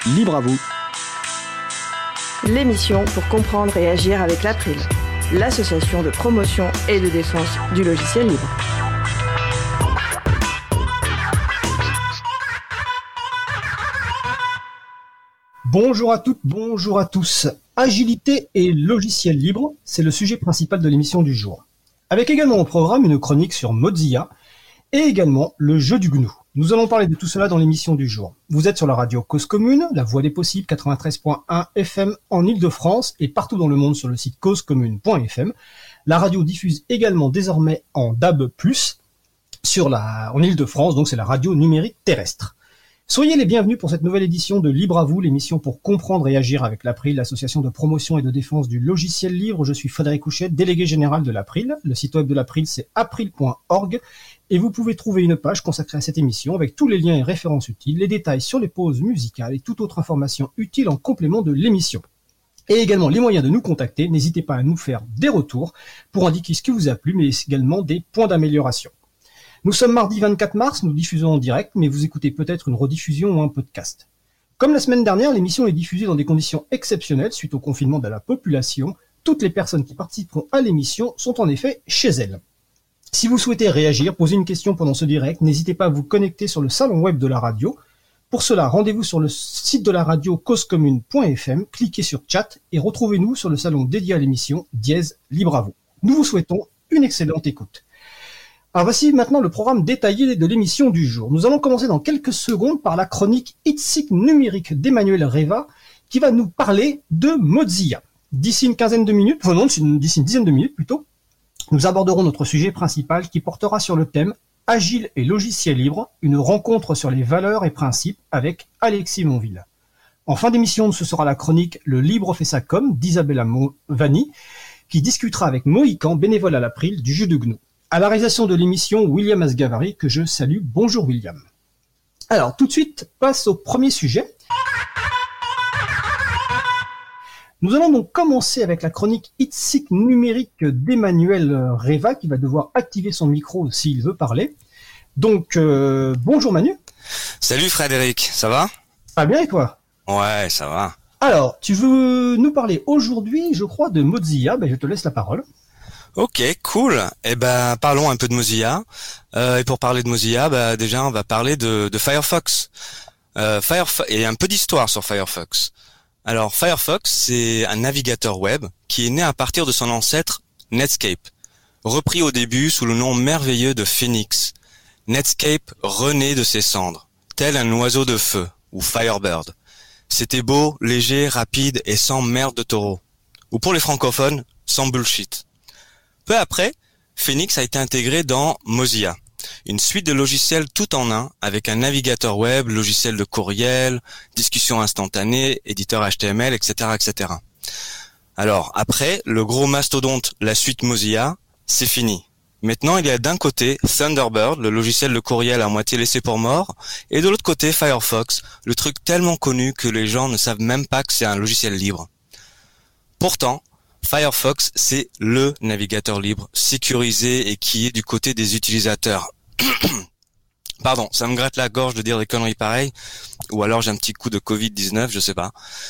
Libre à vous. L'émission pour comprendre et agir avec l'April, l'association de promotion et de défense du logiciel libre. Bonjour à toutes, bonjour à tous. Agilité et logiciel libre, c'est le sujet principal de l'émission du jour. Avec également au programme une chronique sur Mozilla et également le jeu du GNU. Nous allons parler de tout cela dans l'émission du jour. Vous êtes sur la radio Cause Commune, la voix des possibles 93.1 FM en Ile-de-France et partout dans le monde sur le site causecommune.fm. La radio diffuse également désormais en DAB+, en Ile-de-France, donc c'est la radio numérique terrestre. Soyez les bienvenus pour cette nouvelle édition de Libre à vous, l'émission pour comprendre et agir avec l'April, l'association de promotion et de défense du logiciel libre. Je suis Frédéric Couchet, délégué général de l'April. Le site web de l'April, c'est april.org. Et vous pouvez trouver une page consacrée à cette émission avec tous les liens et références utiles, les détails sur les pauses musicales et toute autre information utile en complément de l'émission. Et également les moyens de nous contacter. N'hésitez pas à nous faire des retours pour indiquer ce qui vous a plu, mais également des points d'amélioration. Nous sommes mardi 24 mars, nous diffusons en direct, mais vous écoutez peut-être une rediffusion ou un podcast. Comme la semaine dernière, l'émission est diffusée dans des conditions exceptionnelles suite au confinement de la population. Toutes les personnes qui participeront à l'émission sont en effet chez elles. Si vous souhaitez réagir, poser une question pendant ce direct, n'hésitez pas à vous connecter sur le salon web de la radio. Pour cela, rendez-vous sur le site de la radio causecommune.fm, cliquez sur chat et retrouvez-nous sur le salon dédié à l'émission Dièse Libre à vous. Nous vous souhaitons une excellente écoute. Alors voici maintenant le programme détaillé de l'émission du jour. Nous allons commencer dans quelques secondes par la chronique ITSIC numérique d'Emmanuel Reva qui va nous parler de Mozilla. D'ici une dizaine de minutes plutôt, nous aborderons notre sujet principal qui portera sur le thème Agile et logiciel libre, une rencontre sur les valeurs et principes avec Alexis Monville. En fin d'émission, ce sera la chronique Le Libre fait sa com d'Isabella Vanni qui discutera avec Mohican, bénévole à l'April, du jeu de GNU. À la réalisation de l'émission, William Asgavari, que je salue. Bonjour William. Alors, tout de suite, passe au premier sujet. Nous allons donc commencer avec la chronique ITSIC numérique d'Emmanuel Reva, qui va devoir activer son micro s'il veut parler. Donc, bonjour Manu. Salut Frédéric, ça va ? Pas bien et toi ? Ouais, ça va. Alors, tu veux nous parler aujourd'hui, je crois, de Mozilla. Je te laisse la parole. Ok, cool. Parlons un peu de Mozilla. Et pour parler de Mozilla, déjà, on va parler de Firefox. Et un peu d'histoire sur Firefox. Alors, Firefox, c'est un navigateur web qui est né à partir de son ancêtre Netscape, repris au début sous le nom merveilleux de Phoenix. Netscape renaît de ses cendres, tel un oiseau de feu, ou Firebird. C'était beau, léger, rapide et sans merde de taureau. Ou pour les francophones, sans bullshit. Peu après, Phoenix a été intégré dans Mozilla, une suite de logiciels tout en un, avec un navigateur web, logiciel de courriel, discussion instantanée, éditeur HTML, etc., etc. Alors, après, le gros mastodonte, la suite Mozilla, c'est fini. Maintenant, il y a d'un côté Thunderbird, le logiciel de courriel à moitié laissé pour mort, et de l'autre côté Firefox, le truc tellement connu que les gens ne savent même pas que c'est un logiciel libre. Pourtant, Firefox, c'est le navigateur libre, sécurisé et qui est du côté des utilisateurs. Pardon, ça me gratte la gorge de dire des conneries pareilles, ou alors j'ai un petit coup de Covid-19, je sais pas.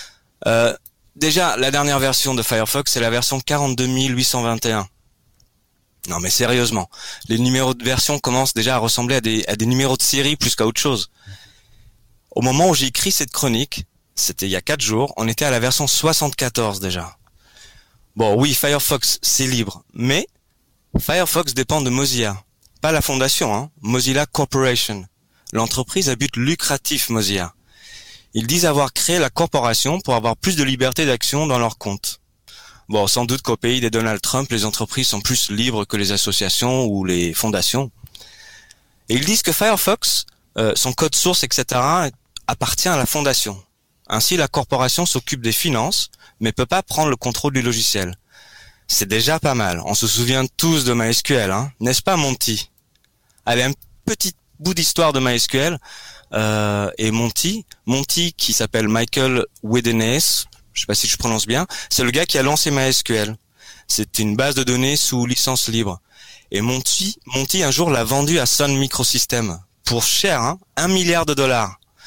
Déjà, la dernière version de Firefox, c'est la version 42821. Non mais sérieusement, les numéros de version commencent déjà à ressembler à des numéros de série plus qu'à autre chose. Au moment où j'ai écrit cette chronique, c'était il y a 4 jours, on était à la version 74 déjà. Bon, oui, Firefox, c'est libre, mais Firefox dépend de Mozilla. Pas la fondation, Mozilla Corporation, l'entreprise à but lucratif Mozilla. Ils disent avoir créé la corporation pour avoir plus de liberté d'action dans leur compte. Bon, sans doute qu'au pays des Donald Trump, les entreprises sont plus libres que les associations ou les fondations. Et ils disent que Firefox, son code source, etc., appartient à la fondation. Ainsi, la corporation s'occupe des finances, mais peut pas prendre le contrôle du logiciel. C'est déjà pas mal. On se souvient tous de MySQL, n'est-ce pas, Monty ? Allez, un petit bout d'histoire de MySQL. Et Monty qui s'appelle Michael Wedeness, je sais pas si je prononce bien, c'est le gars qui a lancé MySQL. C'est une base de données sous licence libre. Et Monty un jour l'a vendu à Sun Microsystems pour cher, $1 milliard.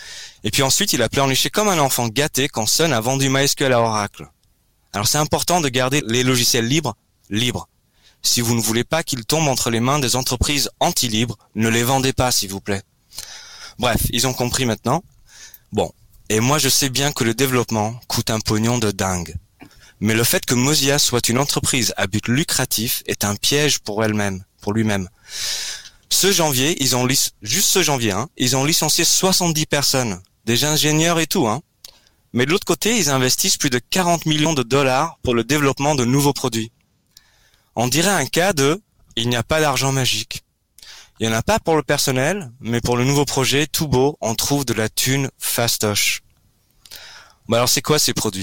Et puis ensuite, il a pleurniché comme un enfant gâté quand Sun a vendu MySQL à Oracle. Alors c'est important de garder les logiciels libres. Si vous ne voulez pas qu'ils tombent entre les mains des entreprises anti-libres, ne les vendez pas, s'il vous plaît. Bref, ils ont compris maintenant. Bon, et moi je sais bien que le développement coûte un pognon de dingue. Mais le fait que Mozilla soit une entreprise à but lucratif est un piège pour lui-même. Ce janvier, ils ont licencié 70 personnes, des ingénieurs et tout, hein. Mais de l'autre côté, ils investissent plus de 40 millions de dollars pour le développement de nouveaux produits. On dirait un cas de « il n'y a pas d'argent magique ». Il n'y en a pas pour le personnel, mais pour le nouveau projet, tout beau, on trouve de la thune fastoche. Bon alors c'est quoi ces produits ?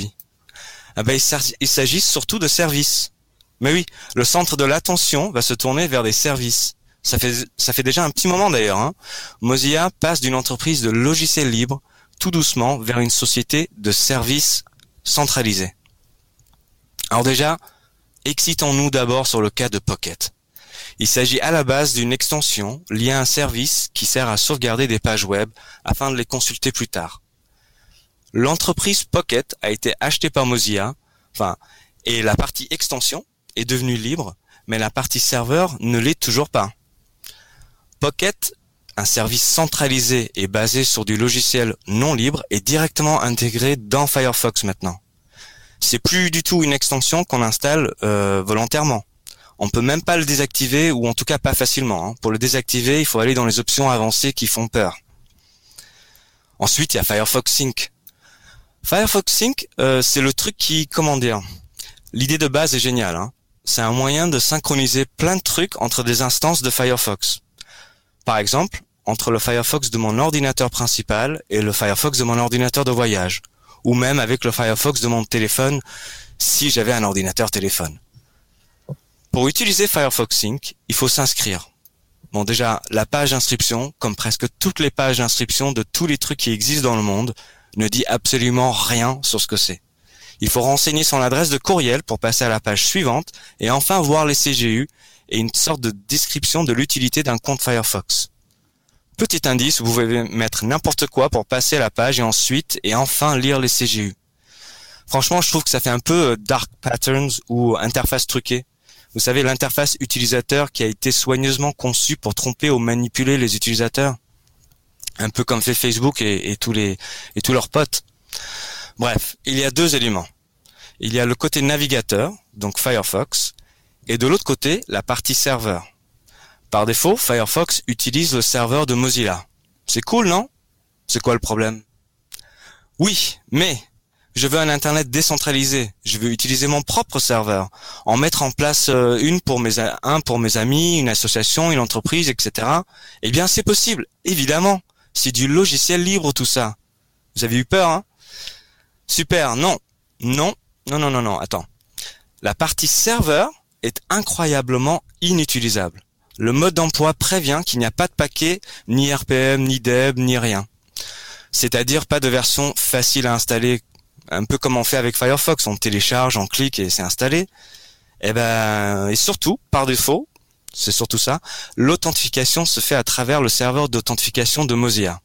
Il s'agit surtout de services. Mais oui, le centre de l'attention va se tourner vers des services. Ça fait déjà un petit moment d'ailleurs, hein. Mozilla passe d'une entreprise de logiciels libres tout doucement vers une société de services centralisés. Alors déjà, excitons-nous d'abord sur le cas de Pocket. Il s'agit à la base d'une extension liée à un service qui sert à sauvegarder des pages web afin de les consulter plus tard. L'entreprise Pocket a été achetée par Mozilla, et la partie extension est devenue libre, mais la partie serveur ne l'est toujours pas. Pocket, un service centralisé et basé sur du logiciel non libre, est directement intégré dans Firefox maintenant. C'est plus du tout une extension qu'on installe volontairement. On peut même pas le désactiver, ou en tout cas pas facilement, hein. Pour le désactiver, il faut aller dans les options avancées qui font peur. Ensuite, il y a Firefox Sync. Firefox Sync, c'est le truc qui, l'idée de base est géniale, hein. C'est un moyen de synchroniser plein de trucs entre des instances de Firefox. Par exemple, entre le Firefox de mon ordinateur principal et le Firefox de mon ordinateur de voyage, ou même avec le Firefox de mon téléphone, si j'avais un ordinateur téléphone. Pour utiliser Firefox Sync, il faut s'inscrire. Bon, déjà, la page d'inscription, comme presque toutes les pages d'inscription de tous les trucs qui existent dans le monde, ne dit absolument rien sur ce que c'est. Il faut renseigner son adresse de courriel pour passer à la page suivante et enfin voir les CGU et une sorte de description de l'utilité d'un compte Firefox. Petit indice, vous pouvez mettre n'importe quoi pour passer à la page et enfin lire les CGU. Franchement, je trouve que ça fait un peu dark patterns ou interface truquée. Vous savez, l'interface utilisateur qui a été soigneusement conçue pour tromper ou manipuler les utilisateurs. Un peu comme fait Facebook et tous leurs potes. Bref, il y a deux éléments. Il y a le côté navigateur, donc Firefox, et de l'autre côté, la partie serveur. Par défaut, Firefox utilise le serveur de Mozilla. C'est cool, non ? C'est quoi le problème ? Oui, mais je veux un Internet décentralisé. Je veux utiliser mon propre serveur. En mettre en place un pour mes amis, une association, une entreprise, etc. Eh bien, c'est possible, évidemment. C'est du logiciel libre, tout ça. Vous avez eu peur, hein ? Super, non, attends. La partie serveur est incroyablement inutilisable. Le mode d'emploi prévient qu'il n'y a pas de paquet, ni RPM, ni deb, ni rien. C'est-à-dire pas de version facile à installer, un peu comme on fait avec Firefox, on télécharge, on clique et c'est installé. Et surtout, par défaut, c'est surtout ça, l'authentification se fait à travers le serveur d'authentification de Mozilla.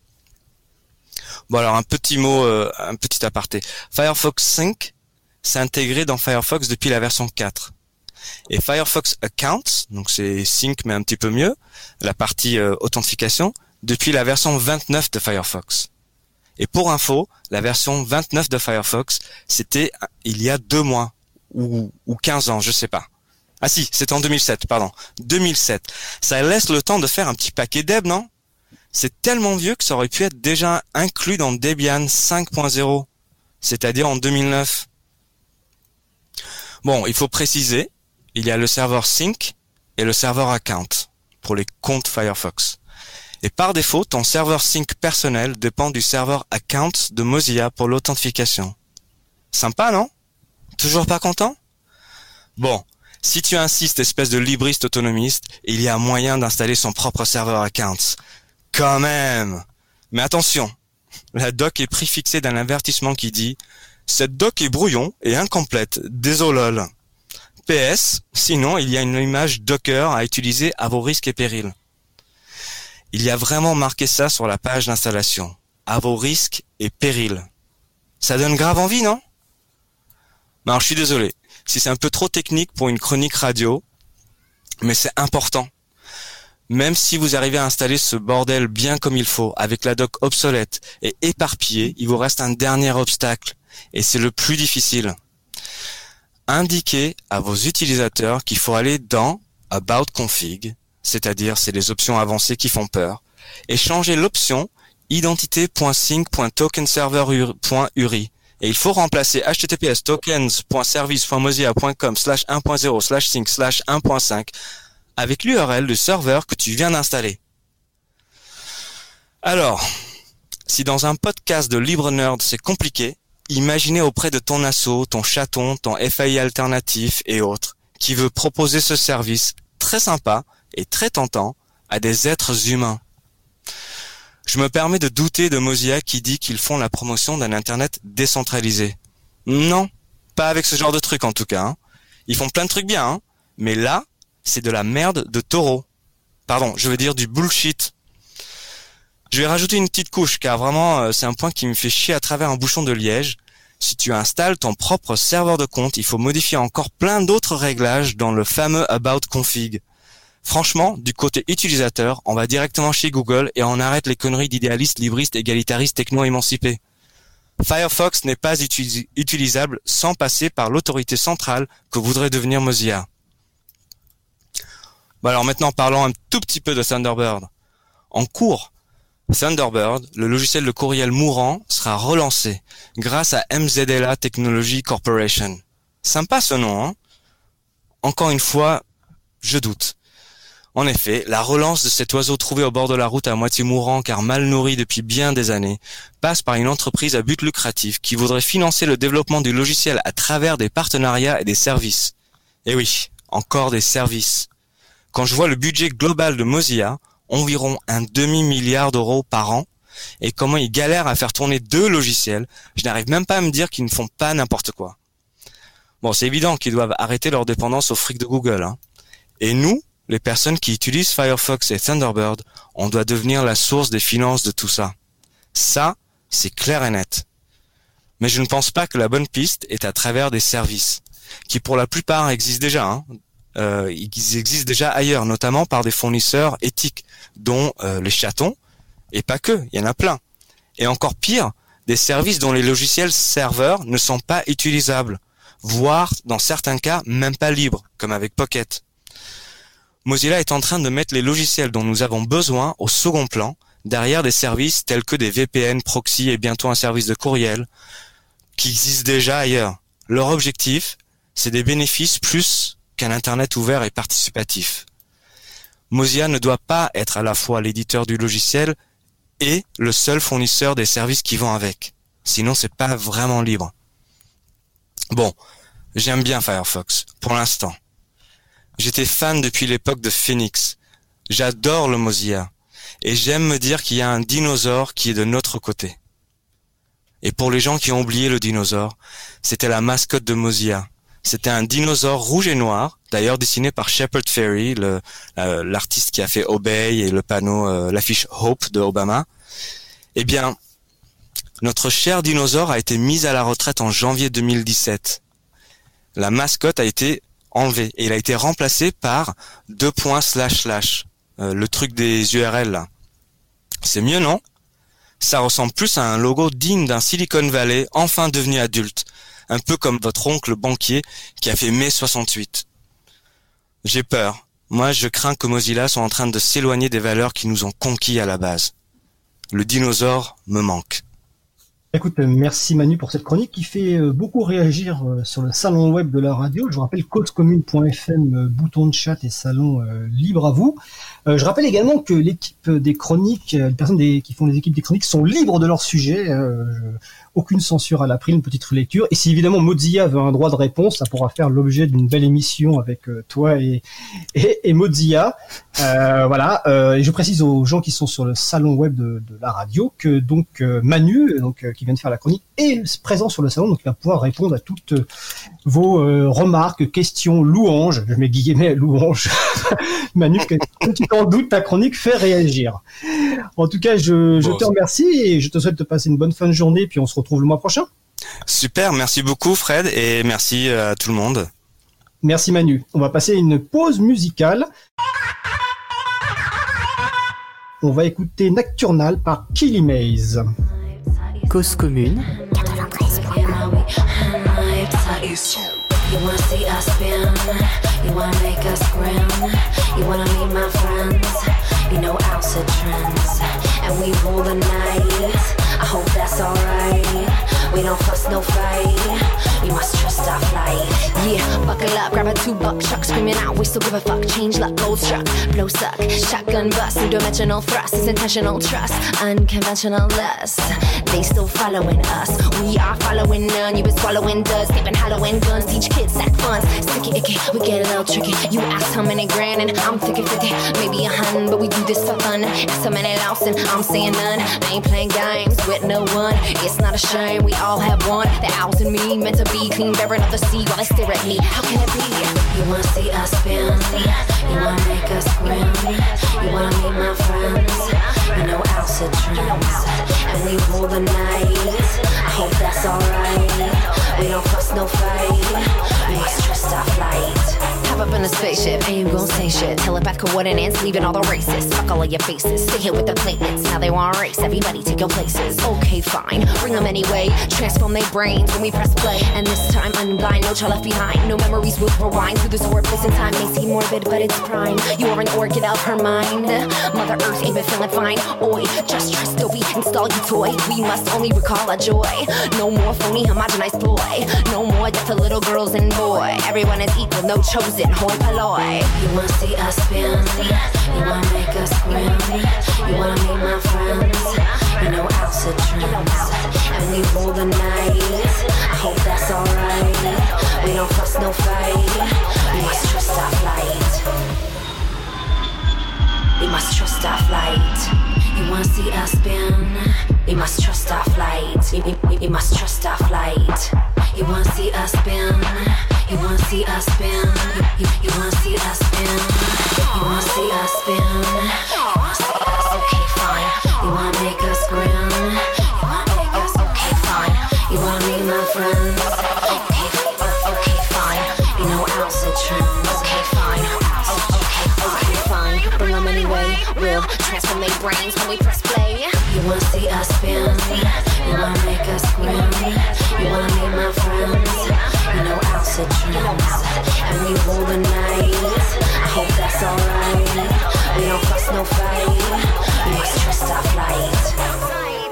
Bon alors un petit aparté. Firefox Sync s'est intégré dans Firefox depuis la version 4. Et Firefox Accounts, donc c'est Sync mais un petit peu mieux, la partie authentification, depuis la version 29 de Firefox. Et pour info, la version 29 de Firefox, c'était il y a 2 mois, ou 15 ans, je sais pas. Ah si, c'était en 2007, pardon. 2007. Ça laisse le temps de faire un petit paquet deb, non ? C'est tellement vieux que ça aurait pu être déjà inclus dans Debian 5.0, c'est-à-dire en 2009. Bon, il faut préciser, il y a le serveur Sync et le serveur Account pour les comptes Firefox. Et par défaut, ton serveur Sync personnel dépend du serveur Account de Mozilla pour l'authentification. Sympa, non ? Toujours pas content ? Bon, si tu insistes, espèce de libriste autonomiste, il y a moyen d'installer son propre serveur Account. Quand même. Mais attention, la doc est préfixée d'un avertissement qui dit « Cette doc est brouillon et incomplète, désolol. PS, sinon il y a une image Docker à utiliser à vos risques et périls. » Il y a vraiment marqué ça sur la page d'installation. à vos risques et périls. Ça donne grave envie, non? Alors je suis désolé, si c'est un peu trop technique pour une chronique radio, mais c'est important. Même si vous arrivez à installer ce bordel bien comme il faut, avec la doc obsolète et éparpillée, il vous reste un dernier obstacle, et c'est le plus difficile. Indiquez à vos utilisateurs qu'il faut aller dans About Config, c'est-à-dire c'est les options avancées qui font peur, et changer l'option identité.sync.tokenserver.uri. Et il faut remplacer https://tokens.service.mozilla.com/1.0/sync/1.5 avec l'URL du serveur que tu viens d'installer. Alors, si dans un podcast de Libre Nerd c'est compliqué, imaginez auprès de ton asso, ton chaton, ton FAI alternatif et autres, qui veut proposer ce service très sympa et très tentant à des êtres humains. Je me permets de douter de Mozilla qui dit qu'ils font la promotion d'un Internet décentralisé. Non, pas avec ce genre de truc en tout cas. Ils font plein de trucs bien, hein, mais là, c'est de la merde de taureau. Pardon, je veux dire du bullshit. Je vais rajouter une petite couche, car vraiment, c'est un point qui me fait chier à travers un bouchon de liège. Si tu installes ton propre serveur de compte, il faut modifier encore plein d'autres réglages dans le fameux About Config. Franchement, du côté utilisateur, on va directement chez Google et on arrête les conneries d'idéalistes, libristes, égalitaristes, techno-émancipés. Firefox n'est pas utilisable sans passer par l'autorité centrale que voudrait devenir Mozilla. Bon alors maintenant parlons un tout petit peu de Thunderbird. En cours, Thunderbird, le logiciel de courriel mourant, sera relancé grâce à MZLA Technology Corporation. Sympa ce nom, hein? Encore une fois, je doute. En effet, la relance de cet oiseau trouvé au bord de la route à moitié mourant car mal nourri depuis bien des années passe par une entreprise à but lucratif qui voudrait financer le développement du logiciel à travers des partenariats et des services. Et oui, encore des services. Quand je vois le budget global de Mozilla, environ un demi-milliard d'euros par an, et comment ils galèrent à faire tourner 2 logiciels, je n'arrive même pas à me dire qu'ils ne font pas n'importe quoi. Bon, c'est évident qu'ils doivent arrêter leur dépendance au fric de Google, hein. Et nous, les personnes qui utilisent Firefox et Thunderbird, on doit devenir la source des finances de tout ça. Ça, c'est clair et net. Mais je ne pense pas que la bonne piste est à travers des services, qui pour la plupart existent déjà, hein. Ils existent déjà ailleurs, notamment par des fournisseurs éthiques, dont les chatons, et pas que, il y en a plein. Et encore pire, des services dont les logiciels serveurs ne sont pas utilisables, voire dans certains cas même pas libres, comme avec Pocket. Mozilla est en train de mettre les logiciels dont nous avons besoin au second plan, derrière des services tels que des VPN, proxy et bientôt un service de courriel, qui existent déjà ailleurs. Leur objectif, c'est des bénéfices plus qu'un Internet ouvert et participatif. Mozilla ne doit pas être à la fois l'éditeur du logiciel et le seul fournisseur des services qui vont avec. Sinon, c'est pas vraiment libre. Bon, j'aime bien Firefox, pour l'instant. J'étais fan depuis l'époque de Phoenix. J'adore le Mozilla. Et j'aime me dire qu'il y a un dinosaure qui est de notre côté. Et pour les gens qui ont oublié le dinosaure, c'était la mascotte de Mozilla. C'était un dinosaure rouge et noir, d'ailleurs dessiné par Shepard Fairey, l'artiste qui a fait Obey et le panneau, l'affiche Hope de Obama. Eh bien, notre cher dinosaure a été mis à la retraite en janvier 2017. La mascotte a été enlevé et il a été remplacé par 2 // le truc des URL là. C'est mieux, non? Ça ressemble plus à un logo digne d'un Silicon Valley enfin devenu adulte, un peu comme votre oncle banquier qui a fait mai 68. J'ai peur. Moi, je crains que Mozilla soit en train de s'éloigner des valeurs qui nous ont conquis à la base. Le dinosaure me manque. Écoute, merci Manu pour cette chronique qui fait beaucoup réagir sur le salon web de la radio. Je vous rappelle causecommune.fm, bouton de chat et salon libre à vous. Je rappelle également que l'équipe des chroniques, les personnes qui font les équipes des chroniques sont libres de leur sujet. Aucune censure à l'April, une petite relecture. Et si évidemment Mozilla veut un droit de réponse, ça pourra faire l'objet d'une belle émission avec toi et Mozilla. Et je précise aux gens qui sont sur le salon web de la radio que donc Manu, qui vient de faire la chronique, est présent sur le salon, donc il va pouvoir répondre à toutes vos remarques, questions, louanges. Je mets guillemets louanges. Manu, comme tu t'en doutes, ta chronique fait réagir. En tout cas, je te remercie et je te souhaite de passer une bonne fin de journée, puis on se retrouve le mois prochain. Super, merci beaucoup Fred et merci à tout le monde. Merci Manu. On va passer une pause musicale. On va écouter Nocturnal par Killy Maze. Cause commune. 93. You wanna see us spin, you wanna make us grin, you wanna meet my friends, you know Alsa trends, and we rule the night, I hope that's alright, we don't fuss, no fight, you must trust our flight. Yeah, buckle up, grab a $2 screaming out, we still give a fuck, change luck, gold struck, blow suck, shotgun bust, two-dimensional thrust, is intentional trust, unconventional lust, they still following us, we are following none, you been swallowing duds, skipping Halloween guns, teach kids sack funds, sticky icky, we get a little tricky, you ask how many grand and I'm thinking 50, maybe 100, but we do this for fun, ask how many lost and I'm saying none, I ain't playing games with no one, it's not a shame, we all have one, the owls and me, meant to be clean, bearing of the sea while they stare at me, how can it be? You wanna see us spin, you wanna make us grin, you wanna meet my friends, you know Alsa trends, and we rule the night, I hope that's alright, we don't fuss, no fight, we must trust our flight. Hop up in a spaceship, and you gon' say shit, telepath coordinates, leaving all the races, fuck all of your faces, stay here with the platelets, now they want race, everybody take your places, okay fine, bring them anyway, transform their brains when we press play, and this time unblind, no child left behind, no memories will rewind through this warped place in time, may seem morbid but it's prime, you are an orchid of her mind, Mother Earth ain't been feeling fine, oi, just trust till we install you toy, we must only recall our joy, no more phony homogenized ploy, no more death to little girls and boy, everyone is equal, no chosen, hoi polloi. You wanna see us spin, you wanna make us grin, you wanna meet my friends, you know Alsa trends, and we rule the night, I hope that's alright, we don't fuss, no fight, we must trust our flight, we must trust our flight. You wanna see us spin, we must trust our flight, we must trust our flight. You wanna see us spin, you wanna see us spin, you wanna see us spin, you wanna see us spin, okay fine, you wanna make us grin, you wanna make us, okay fine, you wanna meet my friends, okay fine, you know Alsa trends, okay fine, okay fine, bring them anyway, we'll transform their brains when we press play. You wanna see us spin, you wanna make us grin, you wanna meet my friends, you know Alsa trends, and we rule the night, I hope that's alright, we don't fuss, no fight, we must trust our flight.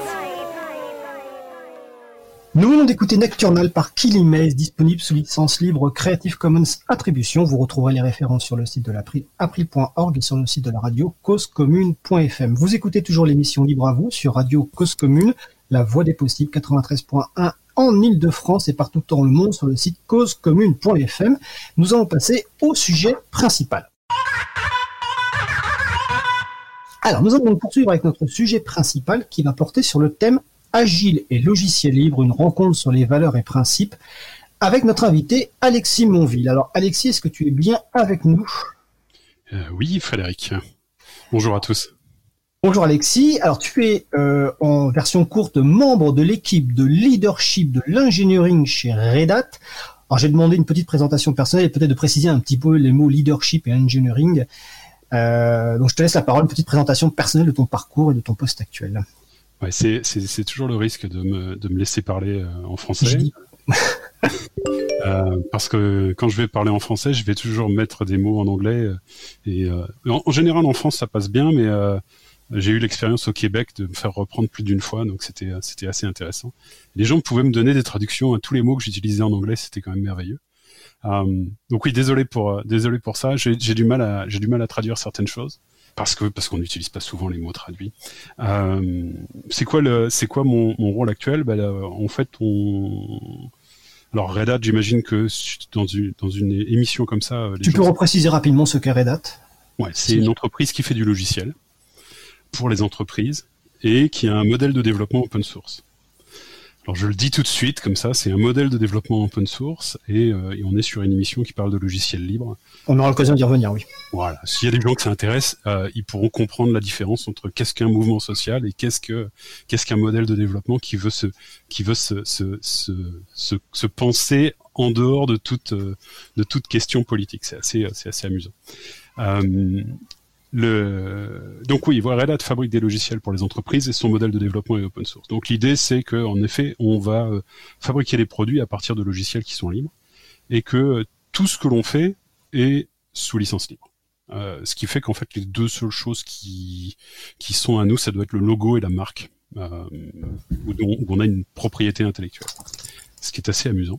Nous venons d'écouter Nocturnal par Killy Maze, disponible sous licence libre Creative Commons Attribution. Vous retrouverez les références sur le site de l'April, april.org, et sur le site de la radio, causecommune.fm. Vous écoutez toujours l'émission Libre à vous sur Radio Cause Commune, la voix des possibles, 93.1 en Ile-de-France et partout dans le monde sur le site causecommune.fm. Nous allons passer au sujet principal. Alors, nous allons poursuivre avec notre sujet principal qui va porter sur le thème Agile et logiciel libre, une rencontre sur les valeurs et principes, avec notre invité Alexis Monville. Alors Alexis, est-ce que tu es bien avec nous ? Oui, Frédéric. Bonjour à tous. Bonjour Alexis. Alors tu es en version courte membre de l'équipe de leadership de l'engineering chez Red Hat. Alors j'ai demandé une petite présentation personnelle et peut-être de préciser un petit peu les mots leadership et engineering. Donc je te laisse la parole, une petite présentation personnelle de ton parcours et de ton poste actuel. Ouais, c'est toujours le risque de me laisser parler en français. Parce que quand je vais parler en français, je vais toujours mettre des mots en anglais. En général, en France, ça passe bien, mais j'ai eu l'expérience au Québec de me faire reprendre plus d'une fois, donc c'était assez intéressant. Les gens pouvaient me donner des traductions à tous les mots que j'utilisais en anglais, c'était quand même merveilleux. Donc oui, désolé pour ça. J'ai du mal à traduire certaines choses. Parce qu'on n'utilise pas souvent les mots traduits. C'est quoi mon rôle actuel ? En fait, alors Red Hat, j'imagine que dans une émission comme ça, tu peux repréciser rapidement ce qu'est Red Hat ? Ouais, c'est une entreprise qui fait du logiciel pour les entreprises et qui a un modèle de développement open source. Alors je le dis tout de suite, comme ça, c'est un modèle de développement open source et on est sur une émission qui parle de logiciels libres. On aura l'occasion d'y revenir, oui. Voilà. S'il y a des gens que ça intéresse, ils pourront comprendre la différence entre qu'est-ce qu'un mouvement social et qu'est-ce qu'un modèle de développement qui veut se penser en dehors de toute question politique. C'est assez amusant. Donc oui, Red Hat fabrique des logiciels pour les entreprises et son modèle de développement est open source. Donc l'idée, c'est qu'en effet, on va fabriquer des produits à partir de logiciels qui sont libres et que tout ce que l'on fait est sous licence libre. Ce qui fait qu'en fait, les deux seules choses qui sont à nous, ça doit être le logo et la marque, où on a une propriété intellectuelle. Ce qui est assez amusant.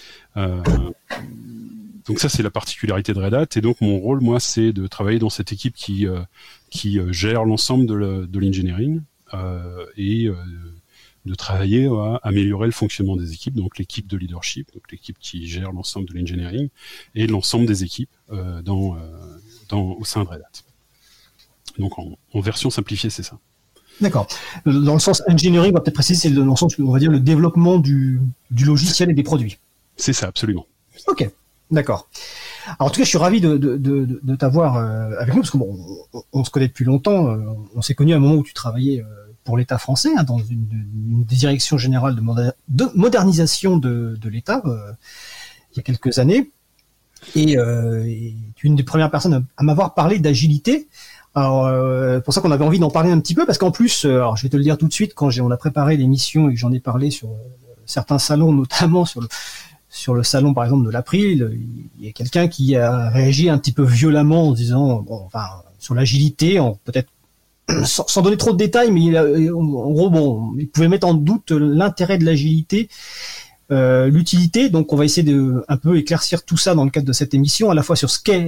Donc ça, c'est la particularité de Red Hat. Et donc, mon rôle, moi, c'est de travailler dans cette équipe qui gère l'ensemble de l'engineering et de travailler à améliorer le fonctionnement des équipes. Donc, l'équipe de leadership, donc l'équipe qui gère l'ensemble de l'engineering et l'ensemble des équipes au sein de Red Hat. Donc, en version simplifiée, c'est ça. D'accord. Dans le sens engineering, on va peut-être préciser, c'est dans le sens, on va dire, le développement du logiciel et des produits. C'est ça, absolument. Ok. D'accord. Alors, en tout cas, je suis ravi de t'avoir avec nous, parce que bon, on se connaît depuis longtemps. On s'est connus à un moment où tu travaillais pour l'État français, dans une direction générale de modernisation de l'État, il y a quelques années. Et tu es une des premières personnes à m'avoir parlé d'agilité. Alors, pour ça qu'on avait envie d'en parler un petit peu, parce qu'en plus, alors je vais te le dire tout de suite, quand on a préparé l'émission et que j'en ai parlé sur certains salons, notamment sur le salon, par exemple, de l'April, il y a quelqu'un qui a réagi un petit peu violemment en disant, sur l'agilité, peut-être sans donner trop de détails, mais en gros, il pouvait mettre en doute l'intérêt de l'agilité, l'utilité. Donc, on va essayer de un peu éclaircir tout ça dans le cadre de cette émission, à la fois sur ce qu'est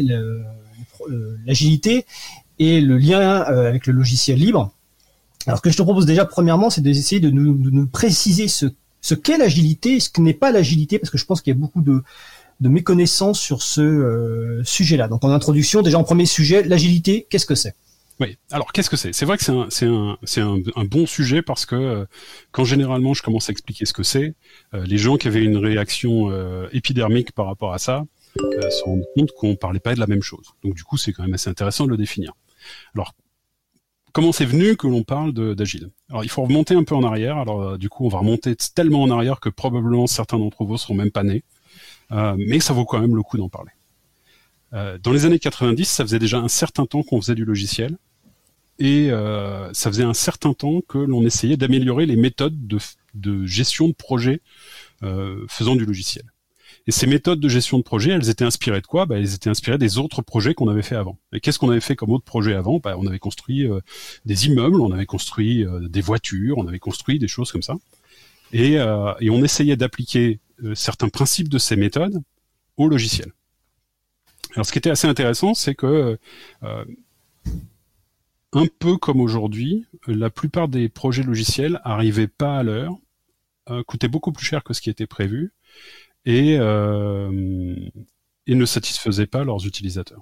l'agilité et le lien avec le logiciel libre. Alors, ce que je te propose déjà, premièrement, c'est d'essayer de nous préciser ce qu'est l'agilité et ce que n'est pas l'agilité, parce que je pense qu'il y a beaucoup de méconnaissances sur ce sujet-là. Donc en introduction, déjà en premier sujet, l'agilité, qu'est-ce que c'est ? Oui, alors qu'est-ce que c'est ? C'est vrai que c'est un bon sujet parce que quand généralement je commence à expliquer ce que c'est, les gens qui avaient une réaction épidermique par rapport à ça se rendent compte qu'on parlait pas de la même chose. Donc du coup, c'est quand même assez intéressant de le définir. Alors, comment c'est venu que l'on parle d'agile ? Alors, il faut remonter un peu en arrière. Alors, du coup, on va remonter tellement en arrière que probablement certains d'entre vous seront même pas nés. Mais ça vaut quand même le coup d'en parler. Dans les années 90, ça faisait déjà un certain temps qu'on faisait du logiciel. Et ça faisait un certain temps que l'on essayait d'améliorer les méthodes de gestion de projet faisant du logiciel. Et ces méthodes de gestion de projet, elles étaient inspirées de quoi ? Elles étaient inspirées des autres projets qu'on avait fait avant. Et qu'est-ce qu'on avait fait comme autre projet avant ? On avait construit des immeubles, on avait construit des voitures, on avait construit des choses comme ça. Et on essayait d'appliquer certains principes de ces méthodes au logiciel. Alors, ce qui était assez intéressant, c'est que un peu comme aujourd'hui, la plupart des projets logiciels arrivaient pas à l'heure, coûtaient beaucoup plus cher que ce qui était prévu, et ne satisfaisaient pas leurs utilisateurs.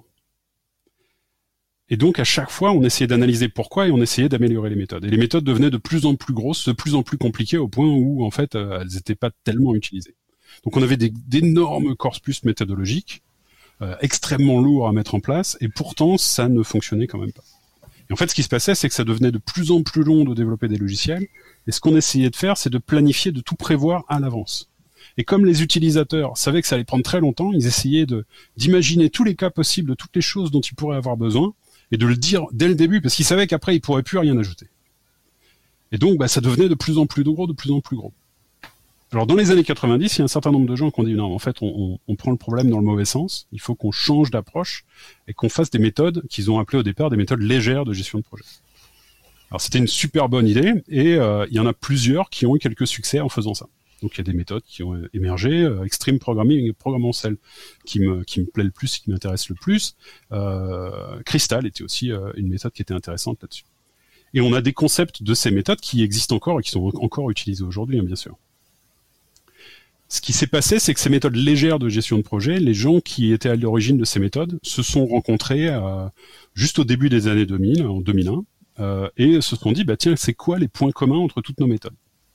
Et donc, à chaque fois, on essayait d'analyser pourquoi et on essayait d'améliorer les méthodes. Et les méthodes devenaient de plus en plus grosses, de plus en plus compliquées, au point où, en fait, elles n'étaient pas tellement utilisées. Donc, on avait d'énormes corpus méthodologiques, extrêmement lourds à mettre en place, et pourtant, ça ne fonctionnait quand même pas. Et en fait, ce qui se passait, c'est que ça devenait de plus en plus long de développer des logiciels, et ce qu'on essayait de faire, c'est de planifier, de tout prévoir à l'avance. Et comme les utilisateurs savaient que ça allait prendre très longtemps, ils essayaient d'imaginer tous les cas possibles de toutes les choses dont ils pourraient avoir besoin et de le dire dès le début, parce qu'ils savaient qu'après, ils pourraient plus rien ajouter. Et donc, ça devenait de plus en plus gros, de plus en plus gros. Alors, dans les années 90, il y a un certain nombre de gens qui ont dit non, en fait, on prend le problème dans le mauvais sens, il faut qu'on change d'approche et qu'on fasse des méthodes qu'ils ont appelées au départ des méthodes légères de gestion de projet. Alors, c'était une super bonne idée et il y en a plusieurs qui ont eu quelques succès en faisant ça. Donc il y a des méthodes qui ont émergé, Extreme Programming, probablement celle qui me plaît le plus, qui m'intéresse le plus. Crystal était aussi une méthode qui était intéressante là-dessus. Et on a des concepts de ces méthodes qui existent encore et qui sont encore utilisés aujourd'hui, bien sûr. Ce qui s'est passé, c'est que ces méthodes légères de gestion de projet, les gens qui étaient à l'origine de ces méthodes se sont rencontrés juste au début des années 2000, en 2001, et se sont dit, tiens, c'est quoi les points communs entre toutes nos méthodes ?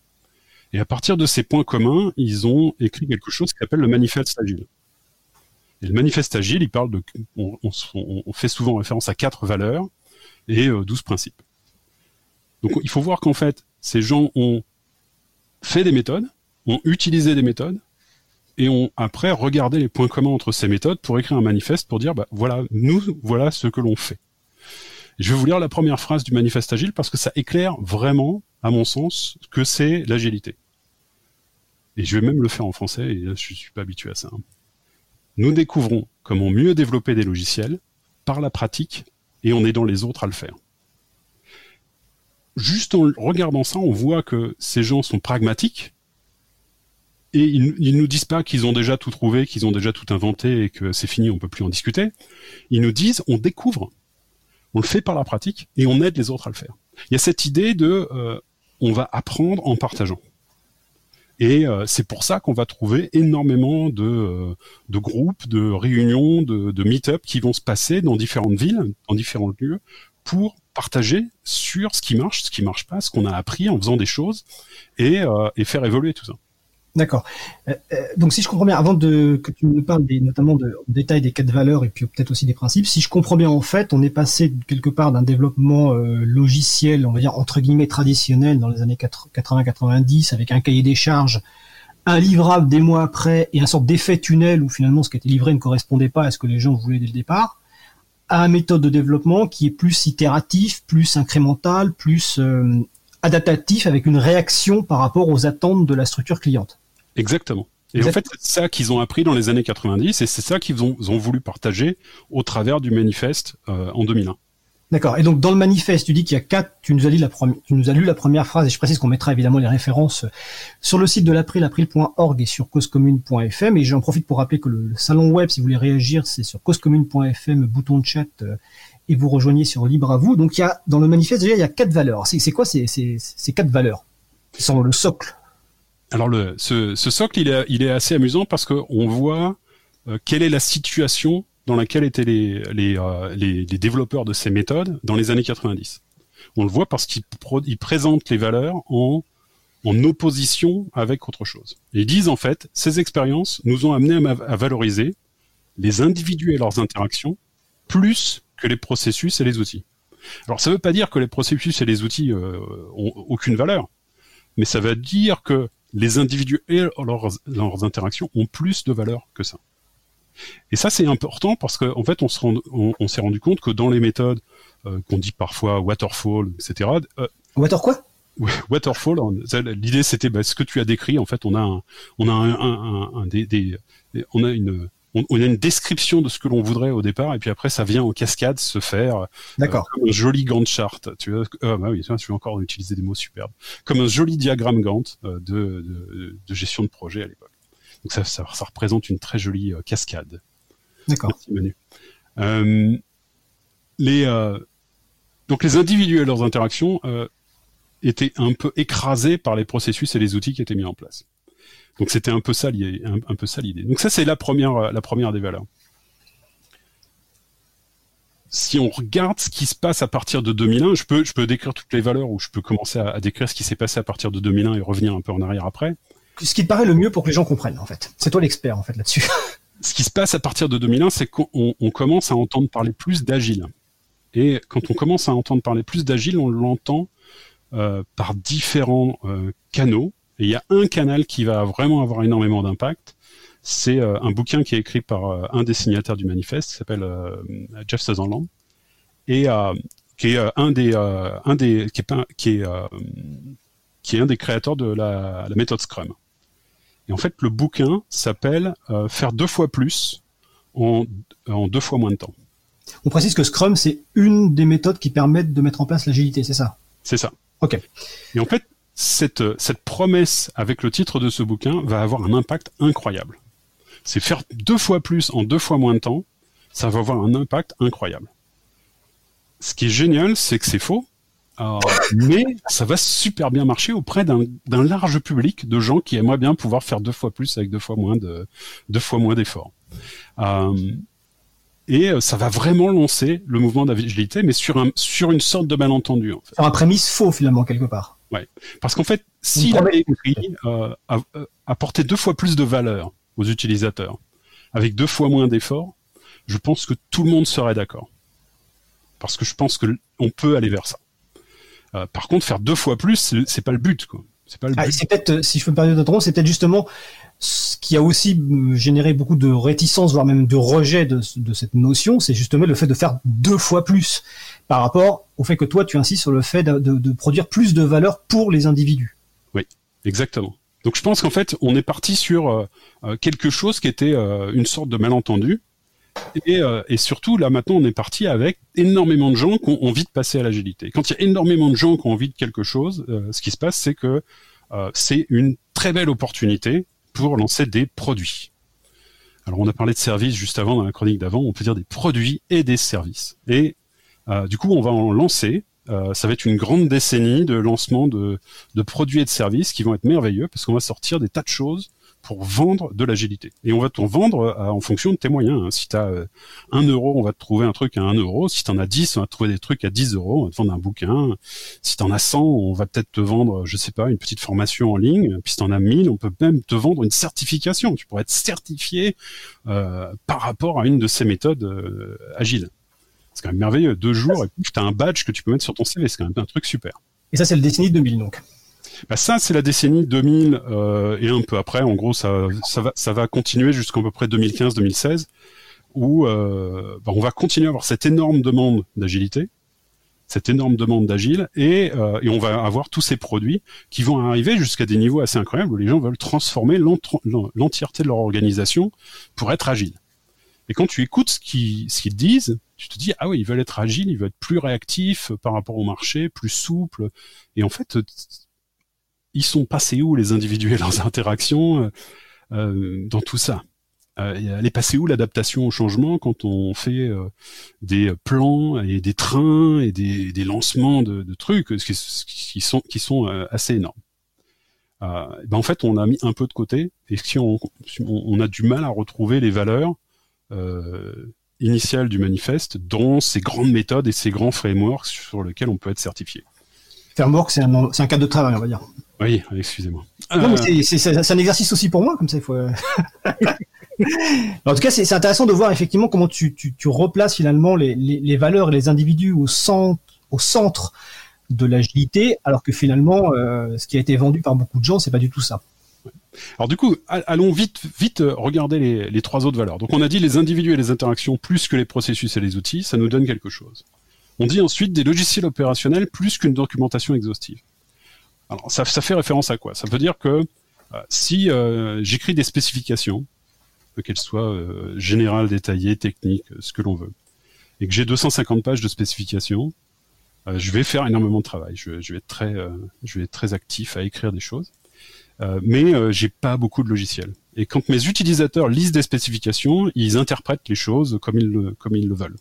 Et à partir de ces points communs, ils ont écrit quelque chose qui s'appelle le manifeste agile. Et le manifeste agile, il parle on fait souvent référence à 4 valeurs et 12 principes. Donc il faut voir qu'en fait, ces gens ont fait des méthodes, ont utilisé des méthodes, et ont après regardé les points communs entre ces méthodes pour écrire un manifeste pour dire, voilà ce que l'on fait. Et je vais vous lire la première phrase du manifeste agile parce que ça éclaire vraiment, à mon sens, ce que c'est l'agilité. Et je vais même le faire en français, et là, je suis pas habitué à ça. Nous découvrons comment mieux développer des logiciels par la pratique et en aidant les autres à le faire. Juste en regardant ça, on voit que ces gens sont pragmatiques et ils nous disent pas qu'ils ont déjà tout trouvé, qu'ils ont déjà tout inventé et que c'est fini, on peut plus en discuter. Ils nous disent, on découvre, on le fait par la pratique et on aide les autres à le faire. Il y a cette idée de on va apprendre en partageant. Et c'est pour ça qu'on va trouver énormément de groupes, de réunions, de meet-up qui vont se passer dans différentes villes, dans différents lieux, pour partager sur ce qui marche pas, ce qu'on a appris en faisant des choses, et faire évoluer tout ça. D'accord. Donc si je comprends bien, avant que tu nous parles notamment en détail des 4 valeurs et puis peut-être aussi des principes, si je comprends bien, en fait, on est passé quelque part d'un développement logiciel, on va dire entre guillemets traditionnel dans les années 80-90, avec un cahier des charges, un livrable des mois après et un sorte d'effet tunnel où finalement ce qui était livré ne correspondait pas à ce que les gens voulaient dès le départ, à une méthode de développement qui est plus itératif, plus incrémental, plus adaptatif, avec une réaction par rapport aux attentes de la structure cliente. Exactement. Et en fait, c'est ça qu'ils ont appris dans les années 90 et c'est ça qu'ils ont voulu partager au travers du manifeste en 2001. D'accord. Et donc, dans le manifeste, tu dis qu'il y a 4, tu nous as lu la première phrase et je précise qu'on mettra évidemment les références sur le site de l'April, april.org et sur causecommune.fm. Et j'en profite pour rappeler que le salon web, si vous voulez réagir, c'est sur causecommune.fm, bouton de chat, et vous rejoignez sur Libre à vous. Donc, dans le manifeste, déjà, il y a 4 valeurs. C'est quoi ces 4 valeurs qui sont le socle? Alors ce socle, il est assez amusant parce que on voit quelle est la situation dans laquelle étaient les développeurs de ces méthodes dans les années 90. On le voit parce qu'ils présentent les valeurs en opposition avec autre chose. Et ils disent en fait, ces expériences nous ont amenés à valoriser les individus et leurs interactions plus que les processus et les outils. Alors ça veut pas dire que les processus et les outils ont aucune valeur, mais ça veut dire que les individus et leurs interactions ont plus de valeur que ça. Et ça, c'est important parce qu'en fait, on s'est rendu compte que dans les méthodes qu'on dit parfois waterfall, etc. Water quoi? Waterfall. L'idée, c'était ce que tu as décrit. En fait, on a une description de ce que l'on voudrait au départ, et puis après, ça vient en cascade se faire. D'accord. Comme un joli Gantt chart. Tu vois, oui, je vais encore utiliser des mots superbes. Comme un joli diagramme Gantt de gestion de projet à l'époque. Donc ça représente une très jolie cascade. D'accord. Merci Manu. Donc les individus et leurs interactions étaient un peu écrasés par les processus et les outils qui étaient mis en place. Donc c'était un peu ça l'idée. Donc ça c'est la première des valeurs. Si on regarde ce qui se passe à partir de 2001, je peux décrire toutes les valeurs ou je peux commencer à décrire ce qui s'est passé à partir de 2001 et revenir un peu en arrière après. Ce qui te paraît le mieux pour que les gens comprennent, en fait. C'est toi l'expert, en fait, là-dessus. Ce qui se passe à partir de 2001, c'est qu'on commence à entendre parler plus d'agile. Et quand on commence à entendre parler plus d'agile, on l'entend par différents canaux. Et il y a un canal qui va vraiment avoir énormément d'impact. C'est un bouquin qui est écrit par un des signataires du manifeste, qui s'appelle Jeff Sutherland, et qui est un des créateurs de la méthode Scrum. Et en fait, le bouquin s'appelle Faire 2 fois plus en 2 fois moins de temps. On précise que Scrum, c'est une des méthodes qui permettent de mettre en place l'agilité, c'est ça? C'est ça. Ok. Et en fait, cette promesse avec le titre de ce bouquin va avoir un impact incroyable. C'est faire 2 fois plus en 2 fois moins de temps, ça va avoir un impact incroyable. Ce qui est génial, c'est que c'est faux, mais ça va super bien marcher auprès d'un large public de gens qui aimeraient bien pouvoir faire 2 fois plus avec 2 fois moins d'efforts. Et ça va vraiment lancer le mouvement d'agilité, mais sur une sorte de malentendu. En fait. Sur un prémisse faux, finalement, quelque part. Ouais. Parce qu'en fait, s'il avait écrit apporter 2 fois plus de valeur aux utilisateurs, avec 2 fois moins d'efforts, je pense que tout le monde serait d'accord. Parce que je pense que on peut aller vers ça. Par contre, faire 2 fois plus, c'est pas le but, quoi. C'est pas le but. C'est peut-être, si je peux me permettre d'interrompre, c'est peut-être justement ce qui a aussi généré beaucoup de réticence, voire même de rejet de cette notion, c'est justement le fait de faire 2 fois plus par rapport au fait que toi, tu insistes sur le fait de produire plus de valeur pour les individus. Oui, exactement. Donc je pense qu'en fait, on est parti sur quelque chose qui était une sorte de malentendu. Et surtout, là, maintenant, on est parti avec énormément de gens qui ont envie de passer à l'agilité. Quand il y a énormément de gens qui ont envie de quelque chose, ce qui se passe, c'est que c'est une très belle opportunité pour lancer des produits. Alors, on a parlé de services juste avant, dans la chronique d'avant, on peut dire des produits et des services. Et du coup, on va en lancer. Ça va être une grande décennie de lancement de produits et de services qui vont être merveilleux, parce qu'on va sortir des tas de choses pour vendre de l'agilité. Et on va t'en vendre en fonction de tes moyens. Hein. Si tu as 1 euro, on va te trouver un truc à 1 euro. Si tu en as 10, on va te trouver des trucs à 10 euros. On va te vendre un bouquin. Si tu en as 100, on va peut-être te vendre, je sais pas, une petite formation en ligne. Puis si tu en as 1000, on peut même te vendre une certification. Tu pourrais être certifié par rapport à une de ces méthodes agiles. C'est quand même merveilleux. 2 jours, et puis tu as un badge que tu peux mettre sur ton CV. C'est quand même un truc super. Et ça, c'est le décennie 2000, donc. Bah ça, c'est la décennie 2000 et un peu après. En gros, ça va continuer jusqu'à peu près 2015-2016, où on va continuer à avoir cette énorme demande d'agilité, cette énorme demande d'agile, et on va avoir tous ces produits qui vont arriver jusqu'à des niveaux assez incroyables où les gens veulent transformer l'entièreté de leur organisation pour être agile. Et quand tu écoutes ce qu'ils disent, tu te dis, ah oui, ils veulent être agiles, ils veulent être plus réactifs par rapport au marché, plus souples. Et en fait, ils sont passés où, les individus et leurs interactions dans tout ça? Elle est passée où, l'adaptation au changement, quand on fait des plans et des trains et des lancements de trucs qui sont assez énormes? En fait, on a mis un peu de côté, et si on a du mal à retrouver les valeurs initiales du manifeste dans ces grandes méthodes et ces grands frameworks sur lesquels on peut être certifié. Framework, c'est un cadre de travail, on va dire. Oui, excusez-moi. Non, mais c'est un exercice aussi pour moi, comme ça, il faut... En tout cas, c'est intéressant de voir effectivement comment tu replaces finalement les valeurs et les individus au centre de l'agilité, alors que finalement, ce qui a été vendu par beaucoup de gens, c'est pas du tout ça. Alors du coup, allons vite regarder les 3 autres valeurs. Donc on a dit les individus et les interactions plus que les processus et les outils, ça nous donne quelque chose. On dit ensuite des logiciels opérationnels plus qu'une documentation exhaustive. Alors ça fait référence à quoi? Ça veut dire que si j'écris des spécifications, qu'elles soient générales, détaillées, techniques, ce que l'on veut, et que j'ai 250 pages de spécifications, je vais faire énormément de travail. Je vais être très actif à écrire des choses. Mais j'ai pas beaucoup de logiciels. Et quand mes utilisateurs lisent des spécifications, ils interprètent les choses comme ils le veulent.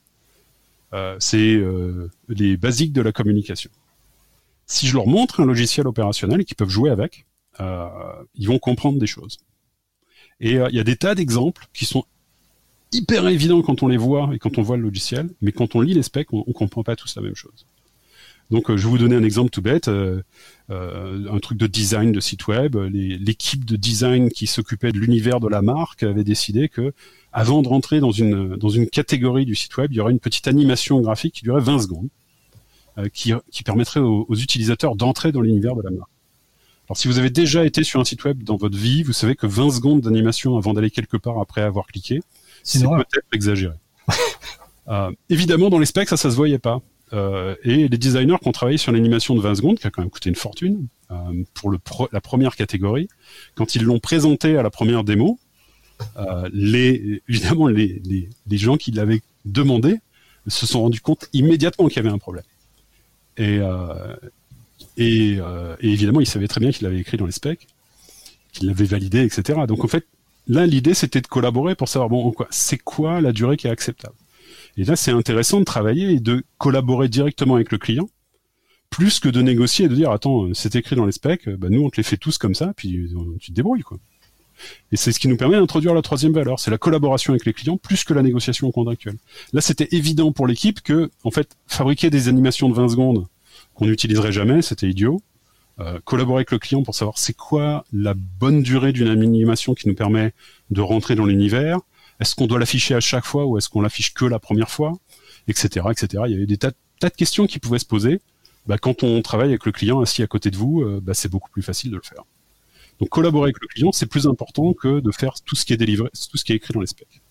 C'est les basiques de la communication. Si je leur montre un logiciel opérationnel qu'ils peuvent jouer avec, ils vont comprendre des choses. Et il y a des tas d'exemples qui sont hyper évidents quand on les voit et quand on voit le logiciel, mais quand on lit les specs, on comprend pas tous la même chose. Donc, je vais vous donner un exemple tout bête, un truc de design de site web. L'équipe de design qui s'occupait de l'univers de la marque avait décidé que, avant de rentrer dans une catégorie du site web, il y aurait une petite animation graphique qui durait 20 secondes, qui permettrait aux utilisateurs d'entrer dans l'univers de la marque. Alors, si vous avez déjà été sur un site web dans votre vie, vous savez que 20 secondes d'animation avant d'aller quelque part après avoir cliqué, c'est peut-être exagéré. Évidemment, dans les specs, ça se voyait pas. Et les designers qui ont travaillé sur l'animation de 20 secondes, qui a quand même coûté une fortune, pour la première catégorie, quand ils l'ont présenté à la première démo, évidemment, les gens qui l'avaient demandé se sont rendus compte immédiatement qu'il y avait un problème. Et évidemment, ils savaient très bien qu'il l'avait écrit dans les specs, qu'il l'avait validé, etc. Donc en fait, là, l'idée, c'était de collaborer pour savoir, c'est quoi la durée qui est acceptable. Et là, c'est intéressant de travailler et de collaborer directement avec le client, plus que de négocier et de dire, attends, c'est écrit dans les specs, nous, on te les fait tous comme ça, puis tu te débrouilles, quoi. Et c'est ce qui nous permet d'introduire la 3e valeur, c'est la collaboration avec les clients, plus que la négociation contractuelle. Là, c'était évident pour l'équipe que, en fait, fabriquer des animations de 20 secondes qu'on n'utiliserait jamais, c'était idiot. collaborer avec le client pour savoir c'est quoi la bonne durée d'une animation qui nous permet de rentrer dans l'univers. Est-ce qu'on doit l'afficher à chaque fois ou est-ce qu'on l'affiche que la première fois, etc., etc. Il y avait des tas de questions qui pouvaient se poser. Quand on travaille avec le client assis à côté de vous, c'est beaucoup plus facile de le faire. Donc collaborer avec le client, c'est plus important que de faire tout ce qui est délivré, tout ce qui est écrit dans les specs.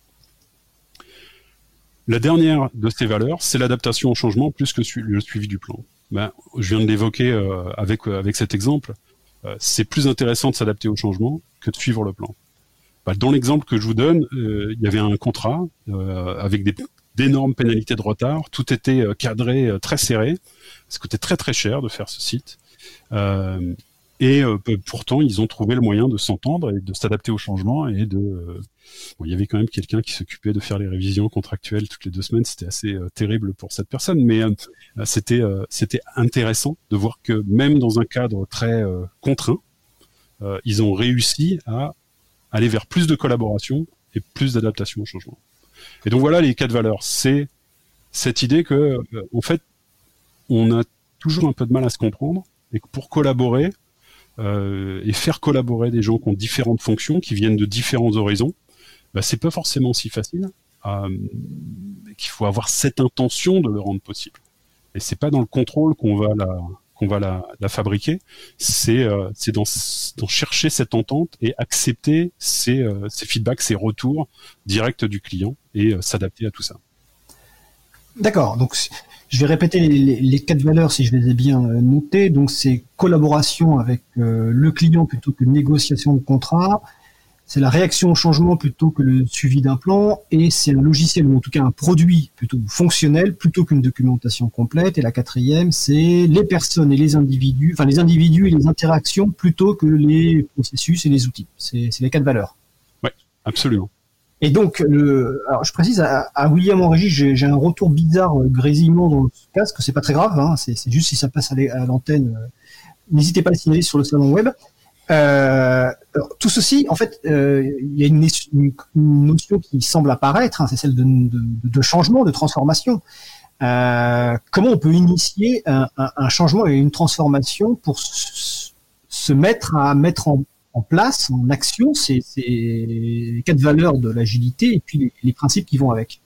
La dernière de ces valeurs, c'est l'adaptation au changement plus que le suivi du plan. Je viens de l'évoquer avec cet exemple. C'est plus intéressant de s'adapter au changement que de suivre le plan. Dans l'exemple que je vous donne, il y avait un contrat avec d'énormes pénalités de retard. Tout était cadré, très serré. Ça coûtait très très cher de faire ce site. Pourtant, ils ont trouvé le moyen de s'entendre et de s'adapter au changement et il y avait quand même quelqu'un qui s'occupait de faire les révisions contractuelles toutes les 2 semaines. C'était assez terrible pour cette personne, mais c'était intéressant de voir que même dans un cadre très contraint, ils ont réussi à aller vers plus de collaboration et plus d'adaptation au changement. Et donc voilà les 4 valeurs. C'est cette idée que, en fait, on a toujours un peu de mal à se comprendre et que pour collaborer et faire collaborer des gens qui ont différentes fonctions, qui viennent de différents horizons, c'est pas forcément si facile. Qu'il faut avoir cette intention de le rendre possible. Et c'est pas dans le contrôle qu'on va la fabriquer. C'est dans chercher cette entente et accepter ces feedbacks, ces retours directs du client et s'adapter à tout ça. D'accord. Donc, je vais répéter les 4 valeurs si je les ai bien notées. Donc, c'est collaboration avec le client plutôt que négociation de contrat. C'est la réaction au changement plutôt que le suivi d'un plan. Et c'est un logiciel ou en tout cas un produit plutôt fonctionnel plutôt qu'une documentation complète. Et la 4e, c'est les personnes et les individus, enfin les individus et les interactions plutôt que les processus et les outils. C'est les 4 valeurs. Oui, absolument. Et donc, alors je précise à William en régie, j'ai un retour bizarre, grésillement dans le casque, c'est pas très grave, hein, c'est juste si ça passe à l'antenne, n'hésitez pas à le signaler sur le salon web. Alors, tout ceci, en fait, il y a une notion qui semble apparaître, hein, c'est celle de changement, de transformation. Comment on peut initier un changement et une transformation pour se mettre en place, en action, c'est les 4 valeurs de l'agilité et puis les principes qui vont avec.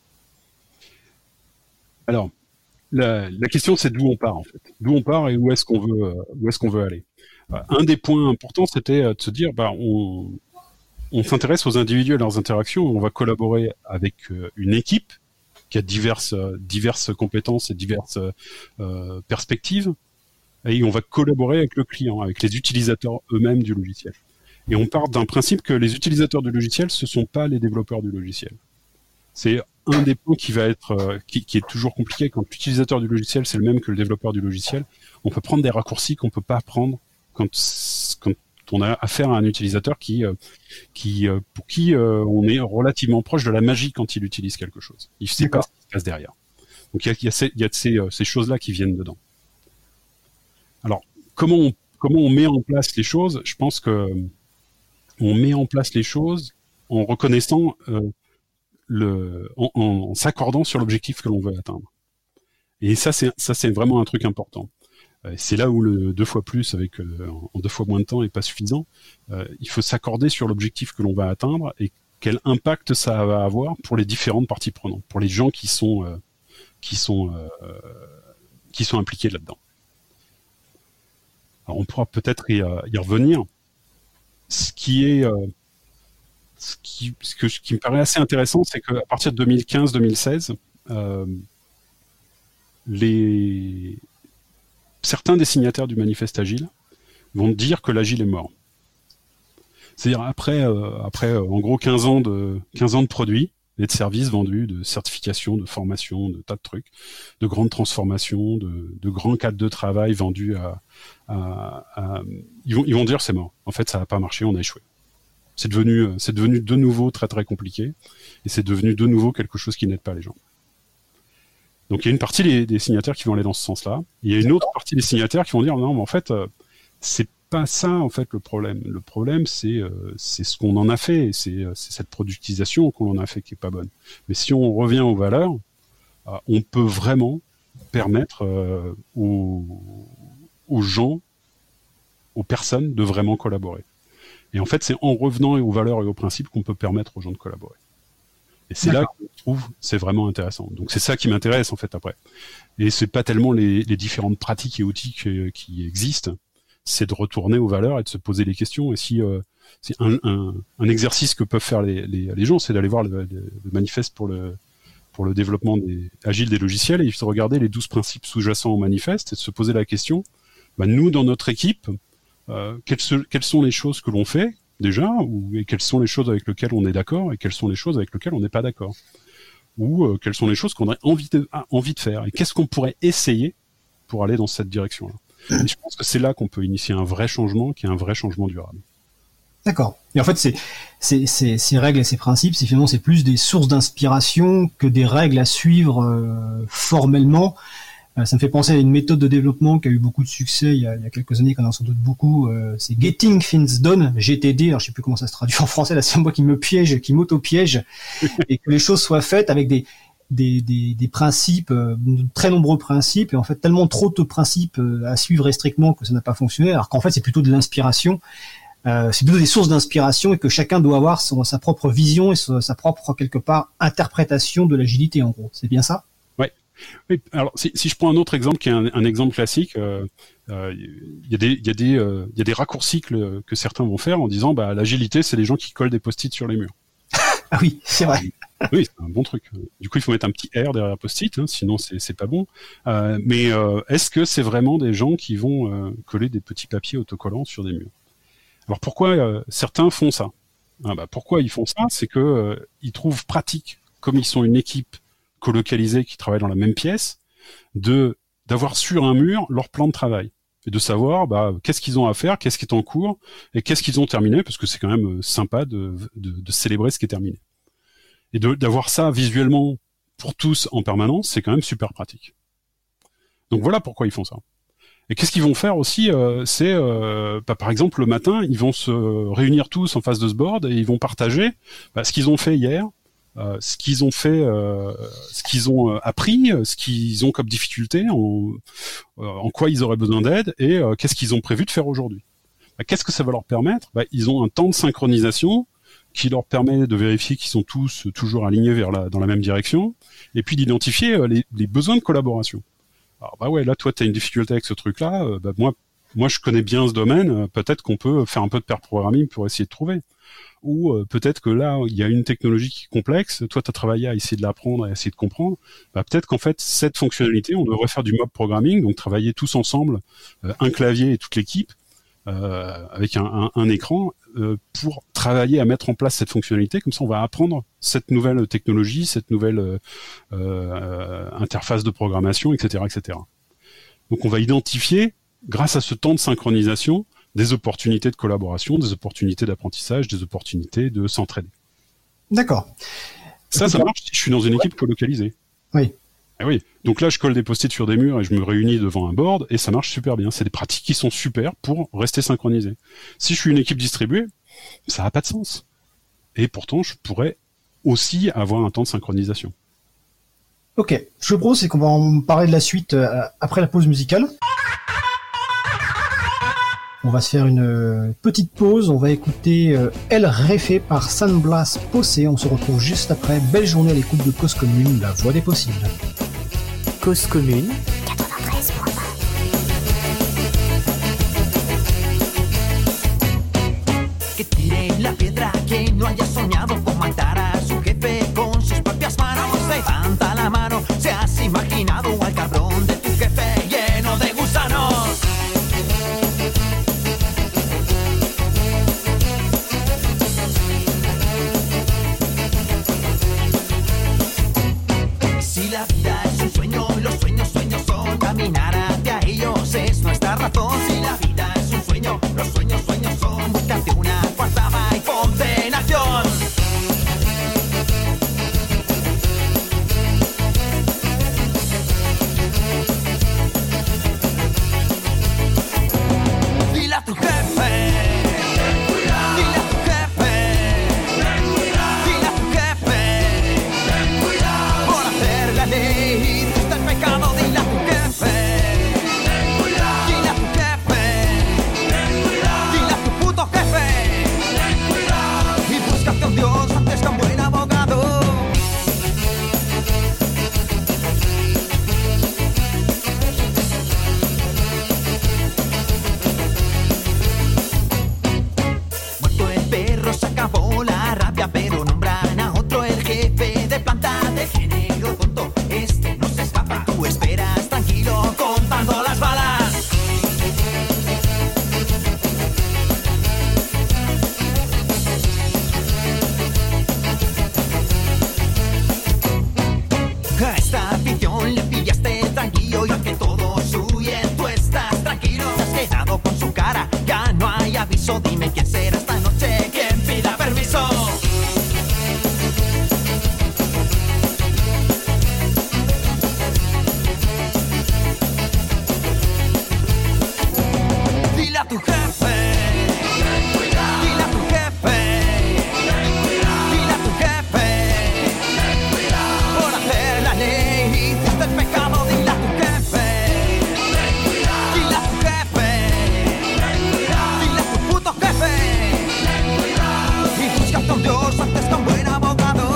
Alors, la question c'est d'où on part en fait. D'où on part et où est-ce qu'on veut aller. Un des points importants, c'était de se dire, on s'intéresse aux individus et leurs interactions, on va collaborer avec une équipe qui a diverses compétences et diverses perspectives, et on va collaborer avec le client, avec les utilisateurs eux-mêmes du logiciel. Et on part d'un principe que les utilisateurs du logiciel, ce sont pas les développeurs du logiciel. C'est un des points qui va être qui est toujours compliqué quand l'utilisateur du logiciel c'est le même que le développeur du logiciel. On peut prendre des raccourcis qu'on peut pas prendre quand on a affaire à un utilisateur pour qui on est relativement proche de la magie quand il utilise quelque chose. Il sait pas ce qui se passe derrière. Donc il y a ces choses-là qui viennent dedans. Alors comment on met en place les choses? Je pense que on met en place les choses en reconnaissant en s'accordant sur l'objectif que l'on veut atteindre. Et ça c'est vraiment un truc important. C'est là où le 2 fois plus avec en 2 fois moins de temps est pas suffisant. Il faut s'accorder sur l'objectif que l'on va atteindre et quel impact ça va avoir pour les différentes parties prenantes, pour les gens qui sont impliqués là-dedans. Alors on pourra peut-être y revenir. Ce qui me paraît assez intéressant, c'est qu'à partir de 2015-2016, certains des signataires du manifeste Agile vont dire que l'Agile est mort. C'est-à-dire après en gros 15 ans de produits et de services vendus, de certification, de formation, de tas de trucs, de grandes transformations, de grands cadres de travail vendus ils vont dire c'est mort. En fait, ça n'a pas marché, on a échoué. C'est devenu de nouveau très très compliqué et c'est devenu de nouveau quelque chose qui n'aide pas les gens. Donc il y a une partie des signataires qui vont aller dans ce sens-là. Il y a une autre partie des signataires qui vont dire non, mais en fait c'est pas ça en fait le problème. Le problème c'est ce qu'on en a fait, c'est cette productisation qu'on en a fait qui est pas bonne. Mais si on revient aux valeurs, on peut vraiment permettre aux gens aux personnes de vraiment collaborer. Et en fait, c'est en revenant aux valeurs et aux principes qu'on peut permettre aux gens de collaborer. Et c'est là qu'on trouve, c'est vraiment intéressant. Donc c'est ça qui m'intéresse en fait après. Et c'est pas tellement les différentes pratiques et outils qui existent, c'est de retourner aux valeurs et de se poser les questions. Et si c'est un exercice que peuvent faire les gens, c'est d'aller voir le manifeste pour le développement agile des logiciels et de regarder les 12 principes sous-jacents au manifeste et de se poser la question, nous dans notre équipe, quelles sont les choses que l'on fait déjà, et quelles sont les choses avec lesquelles on est d'accord et quelles sont les choses avec lesquelles on n'est pas d'accord, ou quelles sont les choses qu'on aurait envie de faire et qu'est-ce qu'on pourrait essayer pour aller dans cette direction-là. Et je pense que c'est là qu'on peut initier un vrai changement qui est un vrai changement durable. D'accord. Et en fait, ces règles et ces principes, finalement, c'est plus des sources d'inspiration que des règles à suivre formellement. Ça me fait penser à une méthode de développement qui a eu beaucoup de succès il y a quelques années, qu'on a sans doute beaucoup. C'est Getting Things Done, GTD. Alors, je sais plus comment ça se traduit en français. Là, c'est moi qui m'auto-piège, et que les choses soient faites avec des principes, de très nombreux principes, et en fait tellement trop de principes à suivre strictement que ça n'a pas fonctionné. Alors qu'en fait, c'est plutôt de l'inspiration. C'est plutôt des sources d'inspiration et que chacun doit avoir sa propre vision et sa propre, quelque part, interprétation de l'agilité, en gros. C'est bien ça? Oui, alors si je prends un autre exemple qui est un exemple classique, il y a des raccourcis que certains vont faire en disant l'agilité c'est les gens qui collent des post-it sur les murs. Ah oui, c'est vrai. Oui, c'est un bon truc. Du coup, il faut mettre un petit R derrière post-it, sinon c'est pas bon. Mais est-ce que c'est vraiment des gens qui vont coller des petits papiers autocollants sur des murs? Alors pourquoi certains font ça? Pourquoi ils font ça? C'est que ils trouvent pratique, comme ils sont une équipe colocalisés qui travaillent dans la même pièce, d'avoir sur un mur leur plan de travail et de savoir qu'est-ce qu'ils ont à faire, qu'est-ce qui est en cours et qu'est-ce qu'ils ont terminé, parce que c'est quand même sympa de célébrer ce qui est terminé. Et d'avoir ça visuellement pour tous en permanence, c'est quand même super pratique. Donc voilà pourquoi ils font ça. Et qu'est-ce qu'ils vont faire aussi, c'est par exemple le matin, ils vont se réunir tous en face de ce board et ils vont partager ce qu'ils ont fait hier, ce qu'ils ont fait, ce qu'ils ont appris, ce qu'ils ont comme difficulté, en quoi ils auraient besoin d'aide et qu'est-ce qu'ils ont prévu de faire aujourd'hui. Qu'est-ce que ça va leur permettre? Ils ont un temps de synchronisation qui leur permet de vérifier qu'ils sont tous toujours alignés dans la même direction et puis d'identifier les besoins de collaboration. Alors là toi tu as une difficulté avec ce truc-là, moi je connais bien ce domaine, peut-être qu'on peut faire un peu de pair programming pour essayer de trouver. Ou peut-être que là, il y a une technologie qui est complexe, toi tu as travaillé à essayer de l'apprendre, à essayer de comprendre, peut-être qu'en fait, cette fonctionnalité, on devrait faire du mob programming, donc travailler tous ensemble, un clavier et toute l'équipe, avec un écran, pour travailler à mettre en place cette fonctionnalité, comme ça on va apprendre cette nouvelle technologie, cette nouvelle interface de programmation, etc., etc. Donc on va identifier, grâce à ce temps de synchronisation, des opportunités de collaboration, des opportunités d'apprentissage, des opportunités de s'entraider. D'accord. Ça marche si je suis dans une équipe colocalisée. Oui. Et oui. Donc là, je colle des post-it sur des murs et je me réunis devant un board et ça marche super bien. C'est des pratiques qui sont super pour rester synchronisé. Si je suis une équipe distribuée, ça n'a pas de sens. Et pourtant, je pourrais aussi avoir un temps de synchronisation. Ok. Je propose, c'est qu'on va en parler de la suite après la pause musicale. On va se faire une petite pause, on va écouter El Refe par San Blas Posse. On se retrouve juste après. Belle journée à l'écoute de Cause Commune, la voix des possibles. Cause Commune 93.9. Que tire la piedra que no haya soñado con matar a su jefe con sus propias manos. Levanta la mano, se has imaginado al cabrón de tu jefe lleno de gusanos. Si la vida es un sueño, los sueños son caminar hacia ellos, es nuestra razón. Si la vida es un sueño, los sueños son búscate una coartada y ponte en acción. ¿Y quién será esta noche quien pida permiso? Dile a tu jefe, dile a tu jefe, dile a tu jefe, por hacer la ley hiciste el pecado. Dile a tu jefe, dile a tu jefe, dile a tu puto jefe, y busca a un Dios antes que a un buen abogado.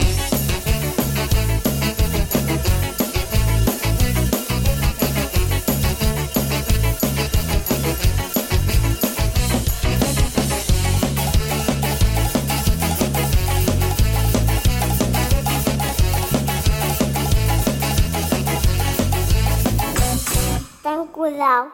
Ten cuidado.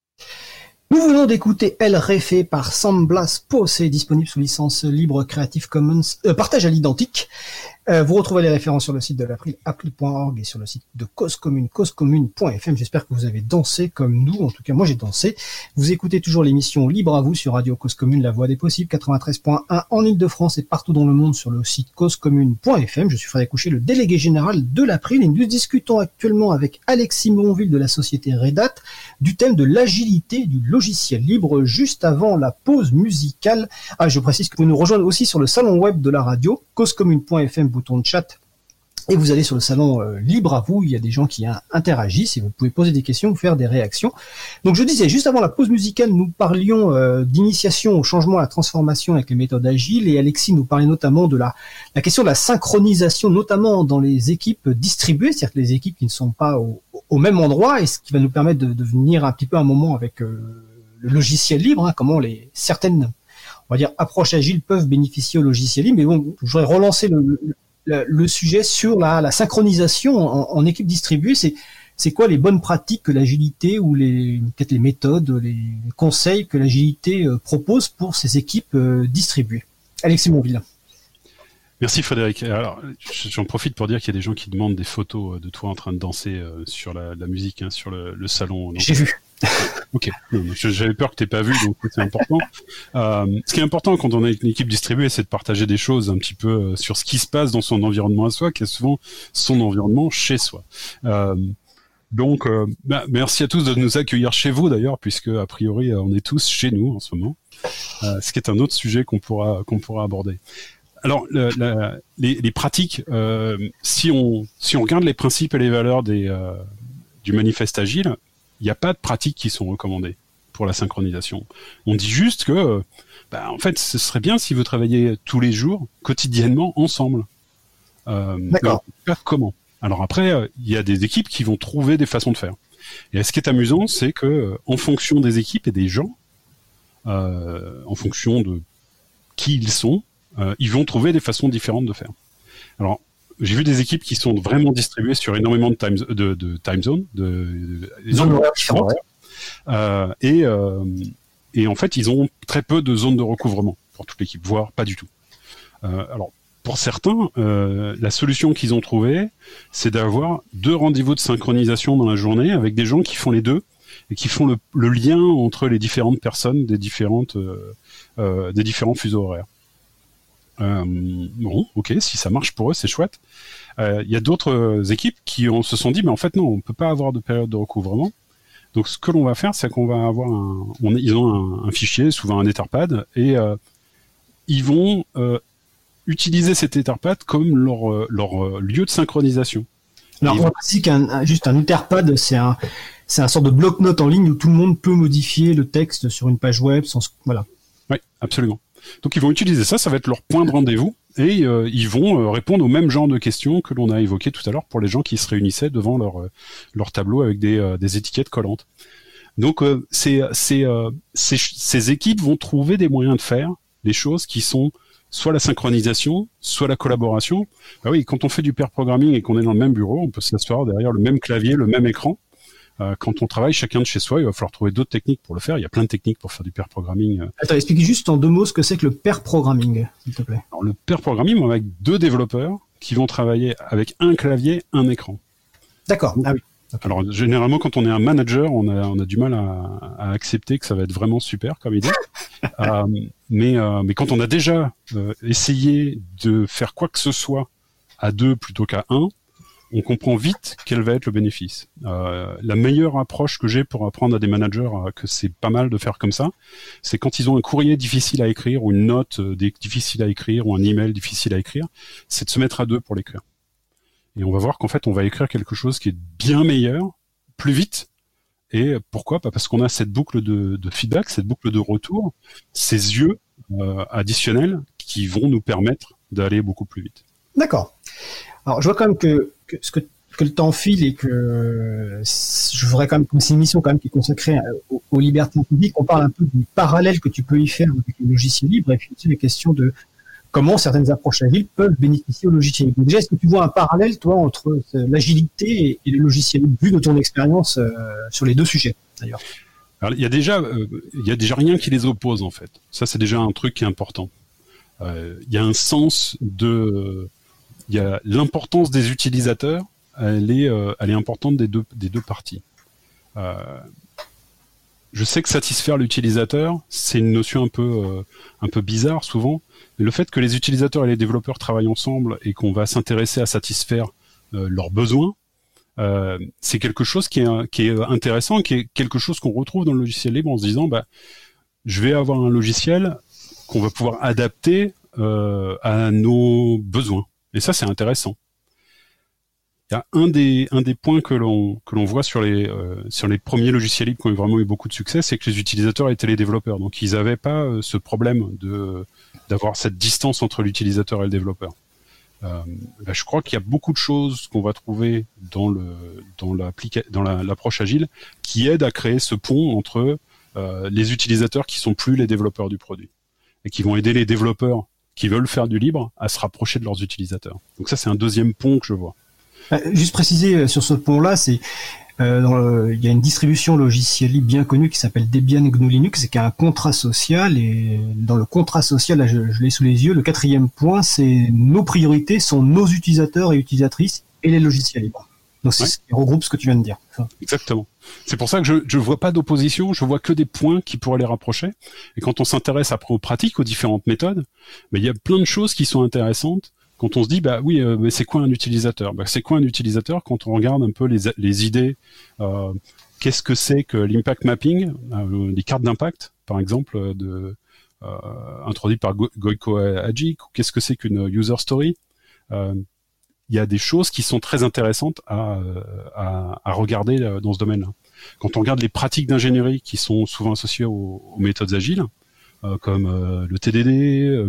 Nous venons d'écouter El Refe par Sam Blas Po, c'est disponible sous licence libre Creative Commons, partage à l'identique. Vous retrouvez les références sur le site de l'April, april.org, et sur le site de Cause Commune, causecommune.fm. J'espère que vous avez dansé comme nous, en tout cas moi j'ai dansé. Vous écoutez toujours l'émission Libre à vous sur Radio Cause Commune, la voix des possibles, 93.1 en Ile-de-France et partout dans le monde sur le site causecommune.fm. Je suis Frédéric Couchet, le délégué général de l'April, et nous discutons actuellement avec Alexis Monville de la société Red Hat du thème de l'agilité du logiciel libre juste avant la pause musicale. Ah, je précise que vous nous rejoignez aussi sur le salon web de la radio, causecommune.fm, bouton de chat, et vous allez sur le salon Libre à vous, il y a des gens qui interagissent et vous pouvez poser des questions ou faire des réactions. Donc je disais, juste avant la pause musicale, nous parlions d'initiation au changement, à la transformation avec les méthodes agiles, et Alexis nous parlait notamment de la question de la synchronisation, notamment dans les équipes distribuées, c'est-à-dire que les équipes qui ne sont pas au même endroit, et ce qui va nous permettre de venir un petit peu un moment avec le logiciel libre, comment certaines, on va dire, approches agiles peuvent bénéficier au logiciel libre. Mais bon, je voudrais relancer le sujet sur la synchronisation en équipe distribuée. C'est quoi les bonnes pratiques que l'agilité ou peut-être les méthodes, les conseils que l'agilité propose pour ces équipes distribuées? Alexis Monville. Merci Frédéric. Alors, j'en profite pour dire qu'il y a des gens qui demandent des photos de toi en train de danser sur la musique, sur le salon. Donc, j'ai vu. Ok, j'avais peur que tu n'aies pas vu, donc c'est important. Ce qui est important quand on a une équipe distribuée, c'est de partager des choses un petit peu sur ce qui se passe dans son environnement à soi, qui est souvent son environnement chez soi. Donc, merci à tous de nous accueillir chez vous d'ailleurs, puisque a priori on est tous chez nous en ce moment, ce qui est un autre sujet qu'on pourra aborder. Alors, les pratiques, si on regarde les principes et les valeurs du manifeste agile, il n'y a pas de pratiques qui sont recommandées pour la synchronisation. On dit juste que, en fait, ce serait bien si vous travailliez tous les jours, quotidiennement, ensemble. D'accord. Comment? Alors après, il y a des équipes qui vont trouver des façons de faire. Et ce qui est amusant, c'est que, en fonction des équipes et des gens, en fonction de qui ils sont, ils vont trouver des façons différentes de faire. Alors, j'ai vu des équipes qui sont vraiment distribuées sur énormément de time zones, de zones différentes. Et en fait, ils ont très peu de zones de recouvrement pour toute l'équipe, voire pas du tout. Alors, pour certains, la solution qu'ils ont trouvée, c'est d'avoir 2 rendez-vous de synchronisation dans la journée avec des gens qui font les deux et qui font le lien entre les différentes personnes des différents fuseaux horaires. Bon, ok, si ça marche pour eux, c'est chouette. Il y a d'autres équipes qui se sont dit, mais en fait non, on peut pas avoir de période de recouvrement. Donc ce que l'on va faire, c'est qu'on va avoir ils ont un fichier, souvent un Etherpad, et ils vont utiliser cet Etherpad comme leur lieu de synchronisation. Alors on précise juste un Etherpad, c'est un sort de bloc-notes en ligne où tout le monde peut modifier le texte sur une page web voilà. Oui, absolument. Donc ils vont utiliser ça va être leur point de rendez-vous, et ils vont répondre au même genre de questions que l'on a évoqué tout à l'heure pour les gens qui se réunissaient devant leur tableau avec des étiquettes collantes. Donc ces équipes vont trouver des moyens de faire les choses qui sont soit la synchronisation, soit la collaboration. Bah oui, quand on fait du pair programming et qu'on est dans le même bureau, on peut s'asseoir derrière le même clavier, le même écran. Quand on travaille chacun de chez soi, il va falloir trouver d'autres techniques pour le faire. Il y a plein de techniques pour faire du pair programming. Attends, explique juste en 2 mots ce que c'est que le pair programming, s'il te plaît. Alors, le pair programming, avec 2 développeurs qui vont travailler avec un clavier, un écran. D'accord. Ah oui. Alors généralement, quand on est un manager, on a du mal à accepter que ça va être vraiment super comme idée. Mais quand on a déjà essayé de faire quoi que ce soit à 2 plutôt qu'à 1, on comprend vite quel va être le bénéfice. La meilleure approche que j'ai pour apprendre à des managers que c'est pas mal de faire comme ça, c'est quand ils ont un courrier difficile à écrire ou une note difficile à écrire ou un email difficile à écrire, c'est de se mettre à 2 pour l'écrire. Et on va voir qu'en fait, on va écrire quelque chose qui est bien meilleur, plus vite. Et pourquoi ? Parce qu'on a cette boucle de feedback, cette boucle de retour, ces yeux additionnels qui vont nous permettre d'aller beaucoup plus vite. D'accord. Alors, je vois quand même que le temps file et que je voudrais quand même que c'est une émission quand même qui est consacrée aux libertés publiques. On parle un peu du parallèle que tu peux y faire avec le logiciel libre et puis aussi les questions de comment certaines approches agiles peuvent bénéficier au logiciel libre. Déjà, est-ce que tu vois un parallèle, toi, entre l'agilité et le logiciel libre, vu de ton expérience sur les deux sujets, d'ailleurs? Alors, il y a déjà rien qui les oppose, en fait. Ça, c'est déjà un truc qui est important. Il y a un sens il y a l'importance des utilisateurs, elle est importante des deux parties. Je sais que satisfaire l'utilisateur, c'est une notion un peu bizarre souvent, mais le fait que les utilisateurs et les développeurs travaillent ensemble et qu'on va s'intéresser à satisfaire leurs besoins, c'est quelque chose qui est intéressant, qui est quelque chose qu'on retrouve dans le logiciel libre en se disant, je vais avoir un logiciel qu'on va pouvoir adapter à nos besoins. Et ça, c'est intéressant. Il y a un des points que l'on voit sur les premiers logiciels libres qui ont vraiment eu beaucoup de succès, c'est que les utilisateurs étaient les développeurs. Donc, ils n'avaient pas ce problème d'avoir cette distance entre l'utilisateur et le développeur. Je crois qu'il y a beaucoup de choses qu'on va trouver dans l'approche agile qui aident à créer ce pont entre les utilisateurs qui sont plus les développeurs du produit et qui vont aider les développeurs qui veulent faire du libre à se rapprocher de leurs utilisateurs. Donc ça, c'est un deuxième pont que je vois. Juste préciser sur ce pont-là, il y a une distribution logicielle libre bien connue qui s'appelle Debian GNU Linux et qui a un contrat social. Et dans le contrat social, là, je l'ai sous les yeux, le 4e point, c'est nos priorités sont nos utilisateurs et utilisatrices et les logiciels libres. Donc c'est ce qui regroupe ce que tu viens de dire. Exactement. C'est pour ça que je vois pas d'opposition, je vois que des points qui pourraient les rapprocher. Et quand on s'intéresse après aux pratiques, aux différentes méthodes, il y a plein de choses qui sont intéressantes. Quand on se dit, mais c'est quoi un utilisateur ? C'est quoi un utilisateur quand on regarde un peu les idées qu'est-ce que c'est que l'impact mapping, les cartes d'impact, par exemple, introduites par Gojko Agic, ou qu'est-ce que c'est qu'une user story ? Il y a des choses qui sont très intéressantes à regarder dans ce domaine-là. Quand on regarde les pratiques d'ingénierie qui sont souvent associées aux méthodes agiles, comme le TDD,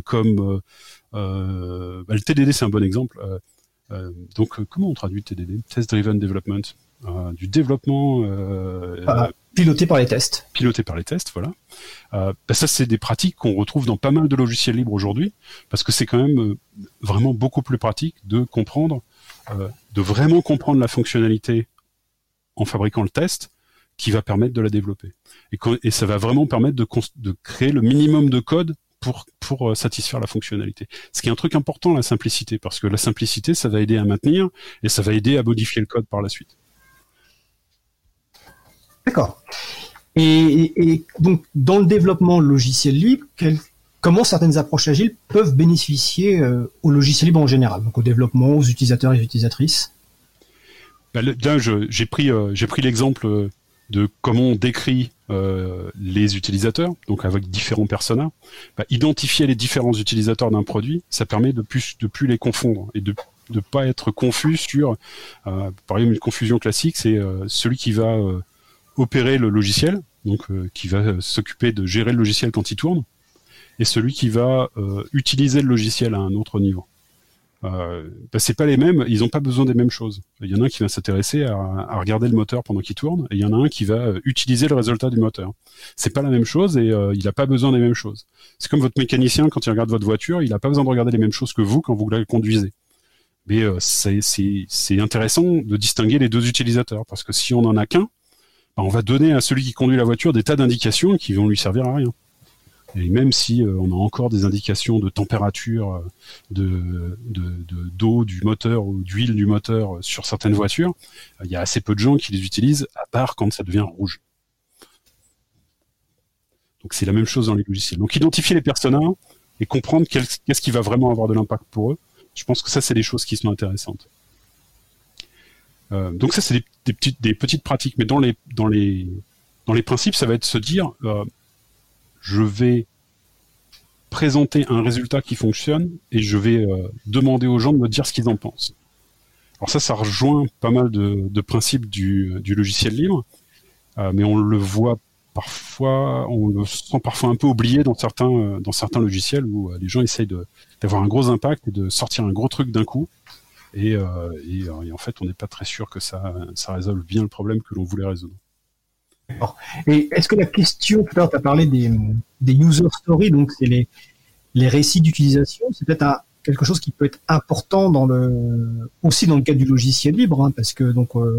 le TDD c'est un bon exemple. Donc comment on traduit TDD ? Test Driven Development, du développement piloté par les tests. Piloté par les tests, voilà. Ça c'est des pratiques qu'on retrouve dans pas mal de logiciels libres aujourd'hui, parce que c'est quand même vraiment beaucoup plus pratique de vraiment comprendre la fonctionnalité en fabriquant le test qui va permettre de la développer. Et ça va vraiment permettre de créer le minimum de code pour satisfaire la fonctionnalité. Ce qui est un truc important, la simplicité, parce que la simplicité, ça va aider à maintenir et ça va aider à modifier le code par la suite. D'accord. Et donc, dans le développement logiciel libre, comment certaines approches agiles peuvent bénéficier au logiciel libre en général, donc au développement, aux utilisateurs et aux utilisatrices ? Là, j'ai pris l'exemple de comment on décrit les utilisateurs, donc avec différents personas. Identifier les différents utilisateurs d'un produit, ça permet de plus les confondre et de pas être confus sur, par exemple, une confusion classique, c'est celui qui va opérer le logiciel, donc qui va s'occuper de gérer le logiciel quand il tourne, et celui qui va utiliser le logiciel à un autre niveau. C'est pas les mêmes, ils n'ont pas besoin des mêmes choses. Il y en a un qui va s'intéresser à regarder le moteur pendant qu'il tourne, et il y en a un qui va utiliser le résultat du moteur. C'est pas la même chose et il n'a pas besoin des mêmes choses. C'est comme votre mécanicien, quand il regarde votre voiture, il n'a pas besoin de regarder les mêmes choses que vous quand vous la conduisez. Mais c'est intéressant de distinguer les deux utilisateurs, parce que si on n'en a qu'un, on va donner à celui qui conduit la voiture des tas d'indications qui vont lui servir à rien. Et même si on a encore des indications de température, d'eau du moteur ou d'huile du moteur sur certaines voitures, il y a assez peu de gens qui les utilisent, à part quand ça devient rouge. Donc c'est la même chose dans les logiciels. Donc identifier les personas et comprendre qu'est-ce qui va vraiment avoir de l'impact pour eux, je pense que ça, c'est des choses qui sont intéressantes. Donc ça, c'est des petites pratiques, mais dans les principes, ça va être se dire, je vais présenter un résultat qui fonctionne et je vais demander aux gens de me dire ce qu'ils en pensent. Alors ça rejoint pas mal de principes du logiciel libre, mais on le voit parfois, on le sent parfois un peu oublié dans certains logiciels où les gens essayent d'avoir un gros impact et de sortir un gros truc d'un coup. Et en fait, on n'est pas très sûr que ça résolve bien le problème que l'on voulait résoudre. D'accord. Et est-ce que la question, tout à l'heure, tu as parlé des user stories, donc c'est les récits d'utilisation, c'est peut-être quelque chose qui peut être important aussi dans le cadre du logiciel libre, hein, parce que donc en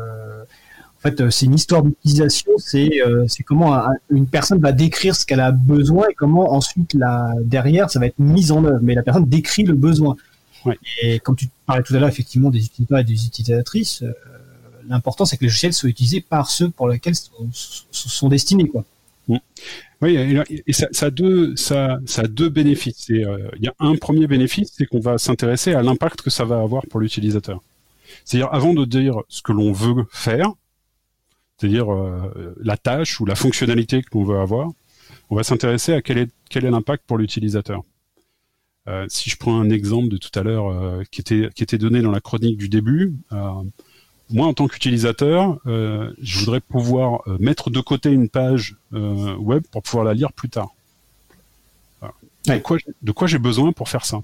fait, c'est une histoire d'utilisation, c'est comment une personne va décrire ce qu'elle a besoin et comment ensuite derrière ça va être mis en œuvre. Mais la personne décrit le besoin. Ouais. Et comme tu parlais tout à l'heure effectivement des utilisateurs et des utilisatrices, l'important c'est que les logiciels soient utilisés par ceux pour lesquels sont destinés, quoi. Oui, et ça a deux bénéfices. Il y a un premier bénéfice, c'est qu'on va s'intéresser à l'impact que ça va avoir pour l'utilisateur. C'est-à-dire avant de dire ce que l'on veut faire, c'est-à-dire la tâche ou la fonctionnalité que l'on veut avoir, on va s'intéresser à quel est l'impact pour l'utilisateur. Si je prends un exemple de tout à l'heure qui était donné dans la chronique du début, moi en tant qu'utilisateur, je voudrais pouvoir mettre de côté une page web pour pouvoir la lire plus tard. Ouais. De quoi j'ai besoin pour faire ça ?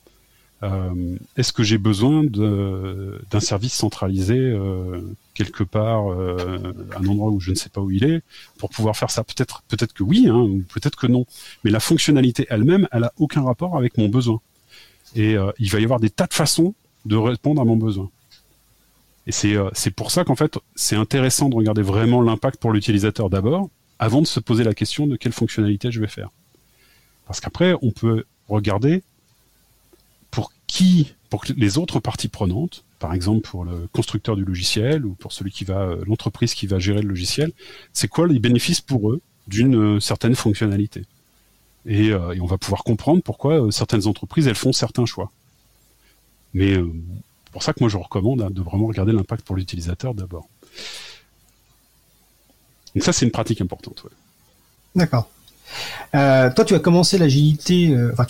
Est-ce que j'ai besoin d'un service centralisé quelque part, un endroit où je ne sais pas où il est, pour pouvoir faire ça? Peut-être que oui, hein, ou peut-être que non. Mais la fonctionnalité elle-même, elle a aucun rapport avec mon besoin. Et il va y avoir des tas de façons de répondre à mon besoin. Et c'est pour ça qu'en fait, c'est intéressant de regarder vraiment l'impact pour l'utilisateur d'abord, avant de se poser la question de quelle fonctionnalité je vais faire. Parce qu'après, on peut regarder pour les autres parties prenantes, par exemple pour le constructeur du logiciel ou pour l'entreprise qui va gérer le logiciel, c'est quoi les bénéfices pour eux d'une certaine fonctionnalité. Et on va pouvoir comprendre pourquoi certaines entreprises, elles font certains choix. Mais c'est pour ça que moi je recommande de vraiment regarder l'impact pour l'utilisateur d'abord. Donc ça, c'est une pratique importante. Ouais. D'accord. Toi, tu as commencé l'agilité,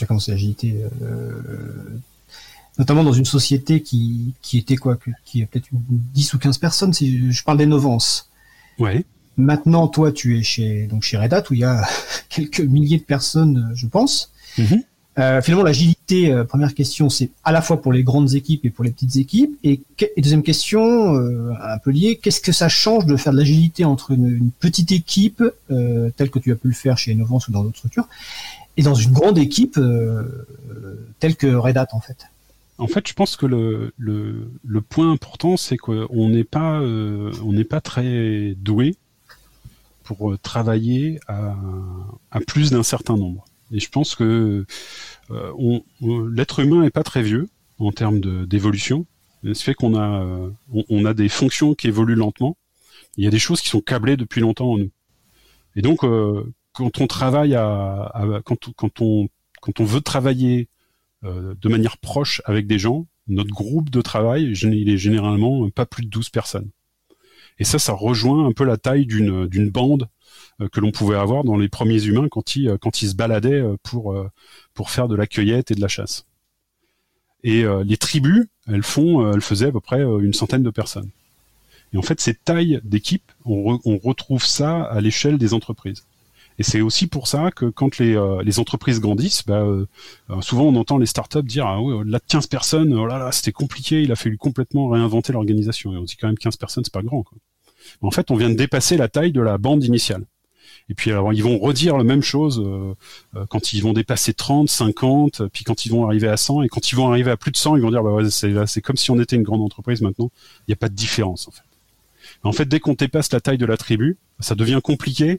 notamment dans une société qui était qui a peut-être 10 ou 15 personnes, si je parle d'Innovance. Ouais. Maintenant, toi, tu es chez Red Hat, où il y a quelques milliers de personnes, je pense. Mm-hmm. Finalement, l'agilité, première question, c'est à la fois pour les grandes équipes et pour les petites équipes. Et deuxième question, un peu liée, qu'est-ce que ça change de faire de l'agilité entre une petite équipe, telle que tu as pu le faire chez Innovance ou dans d'autres structures, et dans une grande équipe, telle que Red Hat, en fait? En fait, je pense que le point important, c'est qu'on n'est pas très doué pour travailler à plus d'un certain nombre. Et je pense que l'être humain n'est pas très vieux en termes d'évolution. Ce fait qu'on a des fonctions qui évoluent lentement. Il y a des choses qui sont câblées depuis longtemps en nous. Et donc, quand on travaille quand on veut travailler de manière proche avec des gens, notre groupe de travail, il est généralement pas plus de 12 personnes. Et ça rejoint un peu la taille d'une bande que l'on pouvait avoir dans les premiers humains quand ils se baladaient pour faire de la cueillette et de la chasse. Et les tribus, elles faisaient à peu près une centaine de personnes. Et en fait, cette taille d'équipe, on retrouve ça à l'échelle des entreprises. Et c'est aussi pour ça que quand les entreprises grandissent, souvent on entend les startups dire ah oui, au-delà de 15 personnes, oh là là, c'était compliqué, il a fallu complètement réinventer l'organisation. Et on dit quand même 15 personnes, c'est pas grand, quoi. En fait, on vient de dépasser la taille de la bande initiale. Et puis alors, ils vont redire la même chose quand ils vont dépasser 30, 50, puis quand ils vont arriver à 100, et quand ils vont arriver à plus de 100, ils vont dire c'est comme si on était une grande entreprise maintenant, il n'y a pas de différence en fait. En fait, dès qu'on dépasse la taille de la tribu, ça devient compliqué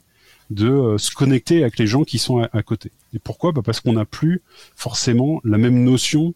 de se connecter avec les gens qui sont à côté. Et pourquoi ? Parce qu'on n'a plus forcément la même notion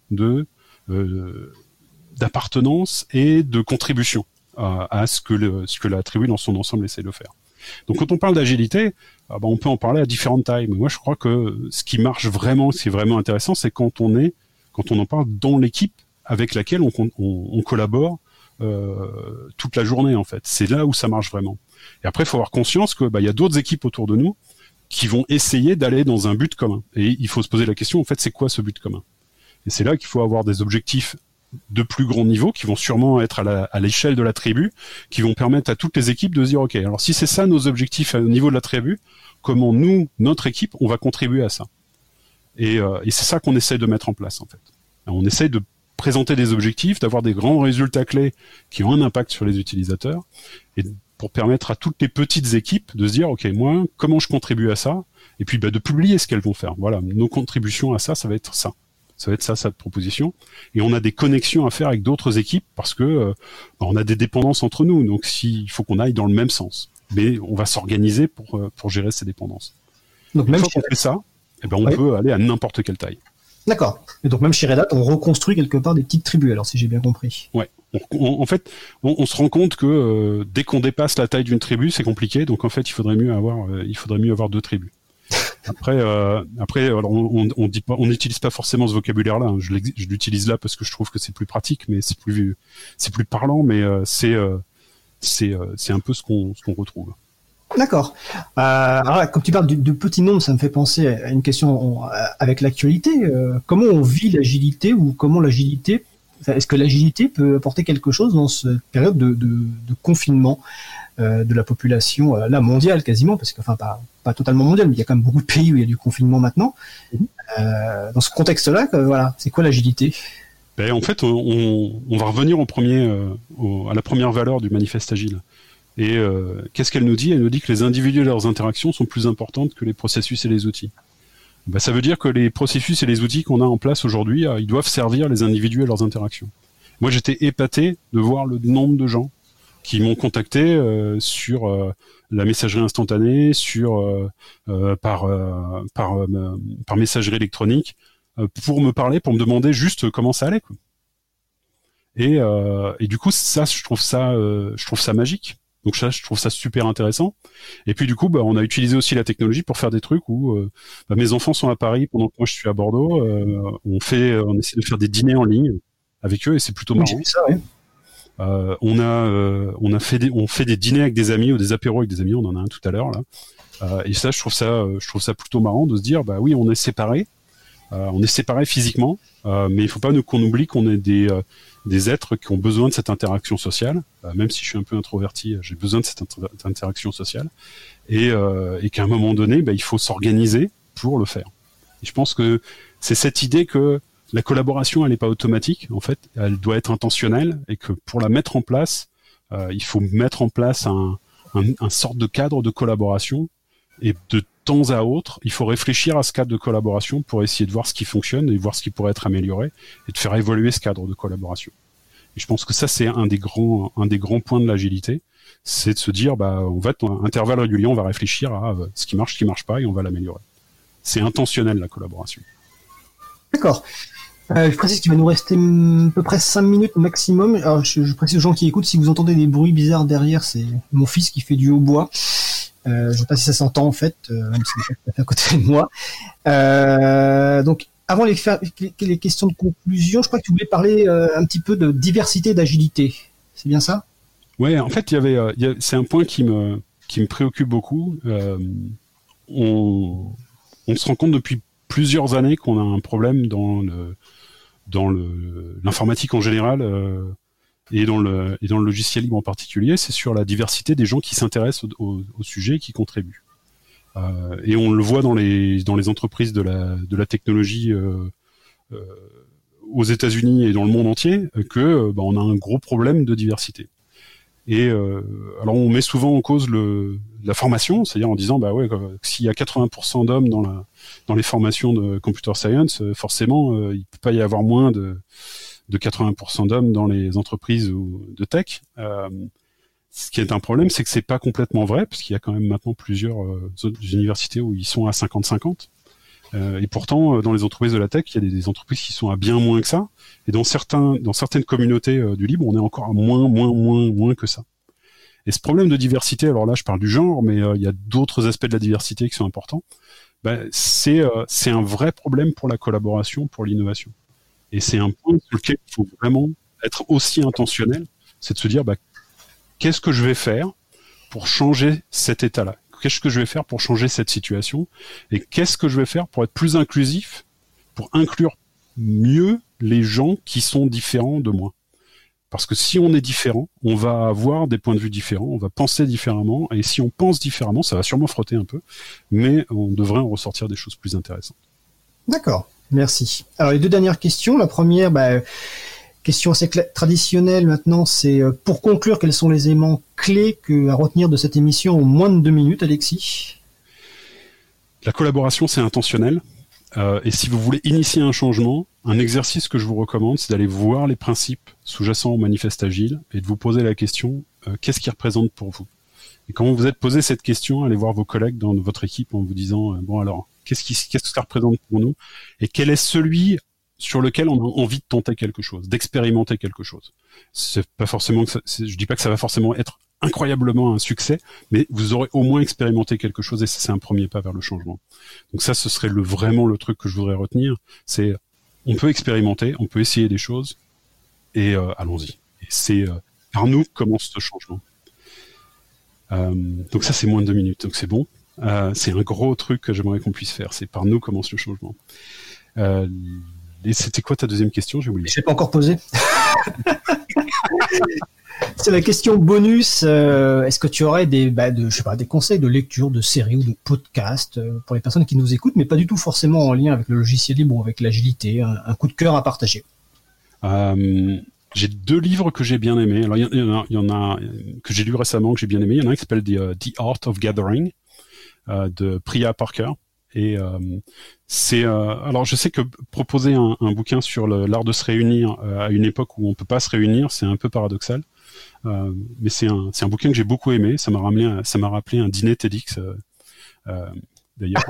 d'appartenance et de contribution à ce que la tribu dans son ensemble essaie de faire. Donc quand on parle d'agilité, on peut en parler à différentes tailles. Mais moi je crois que ce qui marche vraiment, ce qui est vraiment intéressant, c'est quand on en parle dans l'équipe avec laquelle on collabore toute la journée en fait. C'est là où ça marche vraiment. Et après il faut avoir conscience que y a d'autres équipes autour de nous qui vont essayer d'aller dans un but commun. Et il faut se poser la question, en fait, c'est quoi ce but commun ? Et c'est là qu'il faut avoir des objectifs de plus grand niveau, qui vont sûrement être à l'échelle de la tribu, qui vont permettre à toutes les équipes de se dire, OK, alors si c'est ça nos objectifs au niveau de la tribu, comment nous, notre équipe, on va contribuer à ça ? Et c'est ça qu'on essaie de mettre en place, en fait. Alors, on essaie de présenter des objectifs, d'avoir des grands résultats clés qui ont un impact sur les utilisateurs, et pour permettre à toutes les petites équipes de se dire, OK, moi, comment je contribue à ça ? Et puis de publier ce qu'elles vont faire. Voilà, nos contributions à ça, ça va être ça. Ça va être ça, cette proposition. Et on a des connexions à faire avec d'autres équipes parce que on a des dépendances entre nous. Donc, il faut qu'on aille dans le même sens. Mais on va s'organiser pour gérer ces dépendances. Donc, même une fois qu'on fait ça, on peut aller à n'importe quelle taille. D'accord. Et donc, même chez Red Hat, on reconstruit quelque part des petites tribus, alors, si j'ai bien compris. Ouais. En fait, on se rend compte que dès qu'on dépasse la taille d'une tribu, c'est compliqué. Donc, en fait, il faudrait mieux avoir 2 tribus. Après, alors on dit pas, on n'utilise pas forcément ce vocabulaire-là. Hein. Je l'utilise là parce que je trouve que c'est plus pratique, mais c'est plus parlant. Mais c'est un peu ce qu'on retrouve. D'accord. Alors, comme tu parles de petits nombres, ça me fait penser à une question avec l'actualité. Comment on vit l'agilité ou comment l'agilité, est-ce que l'agilité peut apporter quelque chose dans cette période de confinement de la population, là, mondiale quasiment, parce que, enfin, pas totalement mondiale, mais il y a quand même beaucoup de pays où il y a du confinement maintenant. Dans ce contexte-là, voilà, c'est quoi l'agilité ? En fait, on va revenir à la première valeur du manifeste agile. Et qu'est-ce qu'elle nous dit ? Elle nous dit que les individus et leurs interactions sont plus importantes que les processus et les outils. Ça veut dire que les processus et les outils qu'on a en place aujourd'hui, ils doivent servir les individus et leurs interactions. Moi, j'étais épaté de voir le nombre de gens qui m'ont contacté sur la messagerie instantanée, par messagerie électronique, pour me parler, pour me demander juste comment ça allait, quoi. Et du coup, ça, je trouve ça magique. Donc ça, je trouve ça super intéressant. Et puis du coup, on a utilisé aussi la technologie pour faire des trucs où mes enfants sont à Paris pendant que moi je suis à Bordeaux. On essaie de faire des dîners en ligne avec eux et c'est plutôt marrant. J'ai vu ça, oui. On fait des dîners avec des amis ou des apéros avec des amis. On en a un tout à l'heure là. Et ça, je trouve ça plutôt marrant de se dire, oui, on est séparés physiquement, mais il faut pas qu'on oublie qu'on est des êtres qui ont besoin de cette interaction sociale. Même si je suis un peu introverti, j'ai besoin de cette interaction sociale, et qu'à un moment donné, il faut s'organiser pour le faire. Et je pense que c'est cette idée que la collaboration, elle n'est pas automatique. En fait, elle doit être intentionnelle, et que pour la mettre en place, il faut mettre en place un sorte de cadre de collaboration. Et de temps à autre, il faut réfléchir à ce cadre de collaboration pour essayer de voir ce qui fonctionne et voir ce qui pourrait être amélioré et de faire évoluer ce cadre de collaboration. Et je pense que ça, c'est un des grands points de l'agilité, c'est de se dire, on va être à intervalles réguliers, on va réfléchir à ce qui marche pas et on va l'améliorer. C'est intentionnel, la collaboration. D'accord. Je précise qu'il va nous rester à peu près 5 minutes maximum. Alors, je précise aux gens qui écoutent, si vous entendez des bruits bizarres derrière, c'est mon fils qui fait du hautbois. Je ne sais pas si ça s'entend en fait, même si c'est pas à côté de moi. Donc, avant les questions de conclusion, je crois que tu voulais parler un petit peu de diversité et d'agilité. C'est bien ça ? Ouais, en fait, c'est un point qui me préoccupe beaucoup. On se rend compte depuis plusieurs années qu'on a un problème dans l'informatique en général. Et dans le logiciel libre en particulier, c'est sur la diversité des gens qui s'intéressent au sujet et qui contribuent. Et on le voit dans les entreprises de la technologie aux États-Unis et dans le monde entier que on a un gros problème de diversité. Et alors on met souvent en cause la formation, c'est-à-dire en disant s'il y a 80% d'hommes dans les formations de computer science, forcément il peut pas y avoir moins de 80% d'hommes dans les entreprises de tech. Ce qui est un problème, c'est que c'est pas complètement vrai, parce qu'il y a quand même maintenant plusieurs autres universités où ils sont à 50-50. Et pourtant, dans les entreprises de la tech, il y a des entreprises qui sont à bien moins que ça. Et dans certaines communautés du libre, on est encore à moins que ça. Et ce problème de diversité, alors là, je parle du genre, mais il y a d'autres aspects de la diversité qui sont importants. C'est un vrai problème pour la collaboration, pour l'innovation. Et c'est un point sur lequel il faut vraiment être aussi intentionnel, c'est de se dire, qu'est-ce que je vais faire pour changer cet état-là? Qu'est-ce que je vais faire pour changer cette situation? Et qu'est-ce que je vais faire pour être plus inclusif, pour inclure mieux les gens qui sont différents de moi? Parce que si on est différent, on va avoir des points de vue différents, on va penser différemment, et si on pense différemment, ça va sûrement frotter un peu, mais on devrait en ressortir des choses plus intéressantes. D'accord, merci. Alors les deux dernières questions, la première, question assez traditionnelle maintenant, c'est pour conclure, quels sont les éléments clés à retenir de cette émission en moins de 2 minutes, Alexis? La collaboration, c'est intentionnel. Et si vous voulez initier un changement, un exercice que je vous recommande, c'est d'aller voir les principes sous-jacents au manifeste agile et de vous poser la question, qu'est-ce qui représente pour vous? Et quand vous vous êtes posé cette question, allez voir vos collègues dans votre équipe en vous disant, qu'est-ce que ça représente pour nous? Et quel est celui sur lequel on a envie de tenter quelque chose, d'expérimenter quelque chose. C'est pas forcément je dis pas que ça va forcément être incroyablement un succès, mais vous aurez au moins expérimenté quelque chose et c'est un premier pas vers le changement. Donc ça, ce serait vraiment le truc que je voudrais retenir, c'est on peut expérimenter, on peut essayer des choses et allons-y. Et c'est par nous commence ce changement. Donc ça, c'est moins de 2 minutes, donc c'est bon. C'est un gros truc que j'aimerais qu'on puisse faire, c'est par nous commence le changement. Et c'était quoi ta deuxième question? J'ai oublié. Je l'ai pas encore posé. C'est la question bonus. Est-ce que tu aurais des conseils de lecture, de séries ou de podcasts pour les personnes qui nous écoutent, mais pas du tout forcément en lien avec le logiciel libre ou avec l'agilité, un coup de cœur à partager? J'ai 2 livres que j'ai bien aimés. Alors il y en a que j'ai lu récemment que j'ai bien aimé. Il y en a un qui s'appelle The Art of Gathering de Priya Parker. Et alors je sais que proposer un bouquin sur l'art de se réunir à une époque où on peut pas se réunir, c'est un peu paradoxal. Mais c'est un bouquin que j'ai beaucoup aimé. Ça m'a rappelé un dîner TEDx. D'ailleurs,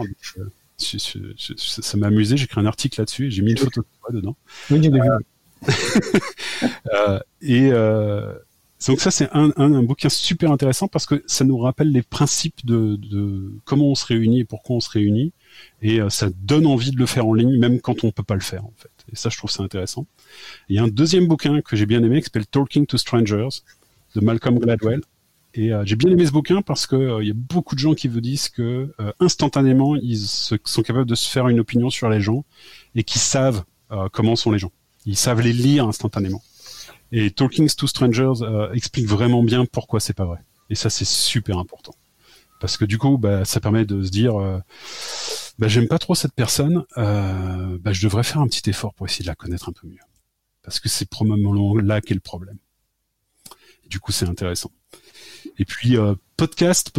ça m'a amusé. J'ai écrit un article là-dessus et j'ai mis une photo de toi dedans. Oui, j'ai vu. Donc ça, c'est un bouquin super intéressant parce que ça nous rappelle les principes de comment on se réunit et pourquoi on se réunit. Et ça donne envie de le faire en ligne, même quand on peut pas le faire, en fait. Et ça, je trouve ça intéressant. Il y a un deuxième bouquin que j'ai bien aimé qui s'appelle Talking to Strangers de Malcolm Gladwell. Et j'ai bien aimé ce bouquin parce que il y a beaucoup de gens qui vous disent que instantanément, ils sont capables de se faire une opinion sur les gens et qui savent comment sont les gens. Ils savent les lire instantanément. Et Talking to Strangers explique vraiment bien pourquoi c'est pas vrai. Et ça, c'est super important. Parce que du coup, ça permet de se dire, j'aime pas trop cette personne, je devrais faire un petit effort pour essayer de la connaître un peu mieux. Parce que c'est probablement là qu'est le problème. Et du coup, c'est intéressant. Et puis, podcast.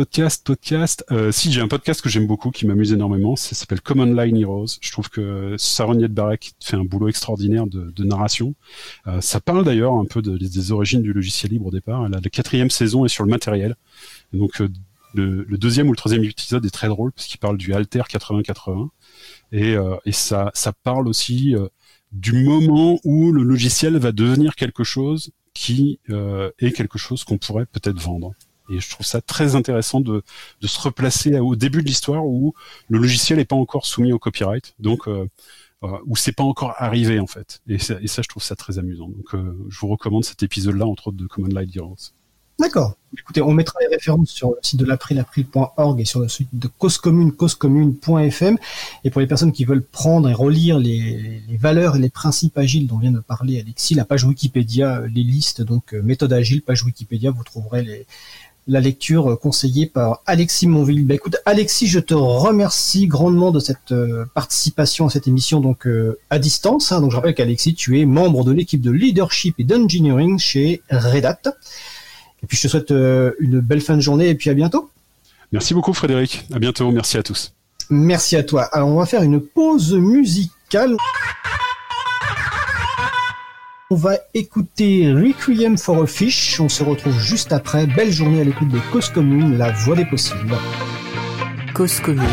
Si, j'ai un podcast que j'aime beaucoup, qui m'amuse énormément, ça s'appelle Common Line Heroes. Je trouve que Saron Yedbarek fait un boulot extraordinaire de narration. Ça parle d'ailleurs un peu des origines du logiciel libre au départ. La 4e saison est sur le matériel. Et donc, le 2e ou le 3e épisode est très drôle, parce qu'il parle du Altair 8080. Et ça parle aussi du moment où le logiciel va devenir quelque chose qui est quelque chose qu'on pourrait peut-être vendre. Et je trouve ça très intéressant de se replacer au début de l'histoire où le logiciel n'est pas encore soumis au copyright, donc où c'est pas encore arrivé en fait. Et ça, je trouve ça très amusant. Donc, je vous recommande cet épisode-là, entre autres, de Common Line Heroes. D'accord. Écoutez, on mettra les références sur le site de l'April, april.org, et sur le site de Cause Commune, causecommune.fm. Et pour les personnes qui veulent prendre et relire les valeurs et les principes agiles dont vient de parler Alexis, la page Wikipédia, les listes, donc méthode agile, page Wikipédia, vous trouverez la lecture conseillée par Alexis Monville. Écoute, Alexis, je te remercie grandement de cette participation à cette émission donc à distance. Donc je rappelle qu'Alexis, tu es membre de l'équipe de leadership et d'engineering chez Red Hat. Et puis je te souhaite une belle fin de journée et puis à bientôt. Merci beaucoup Frédéric, à bientôt, merci à tous. Merci à toi. Alors on va faire une pause musicale. On va écouter Requiem for a Fish. On se retrouve juste après. Belle journée à l'écoute de Cause Commune, la voix des possibles. Cause Commune.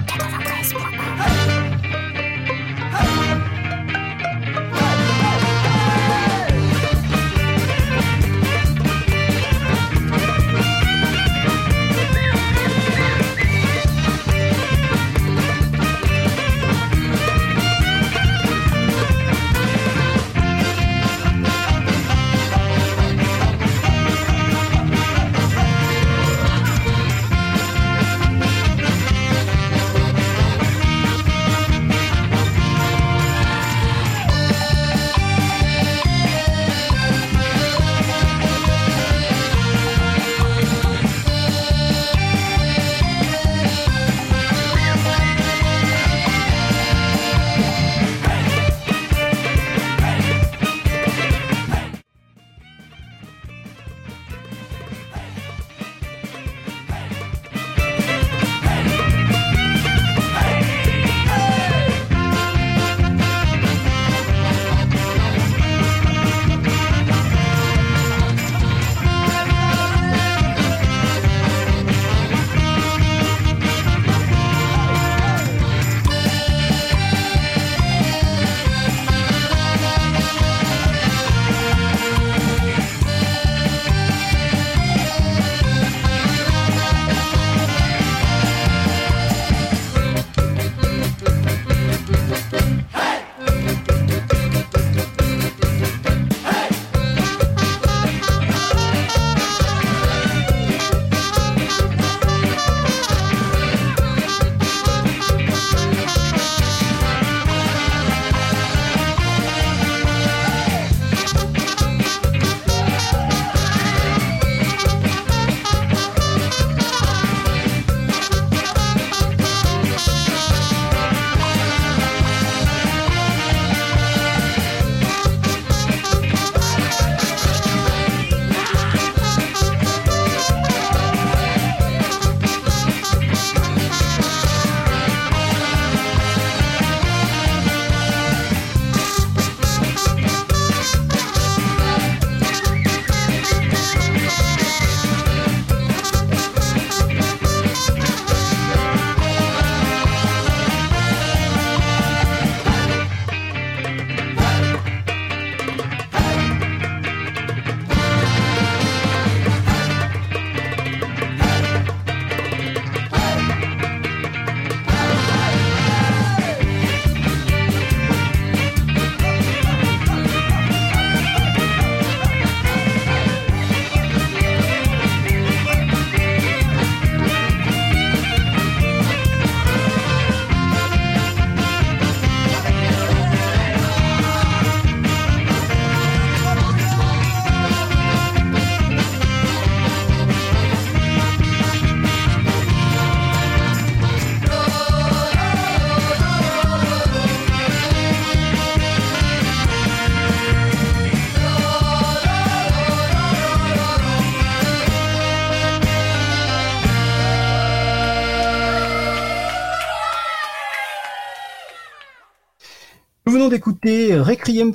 Nous venons d'écouter Requiem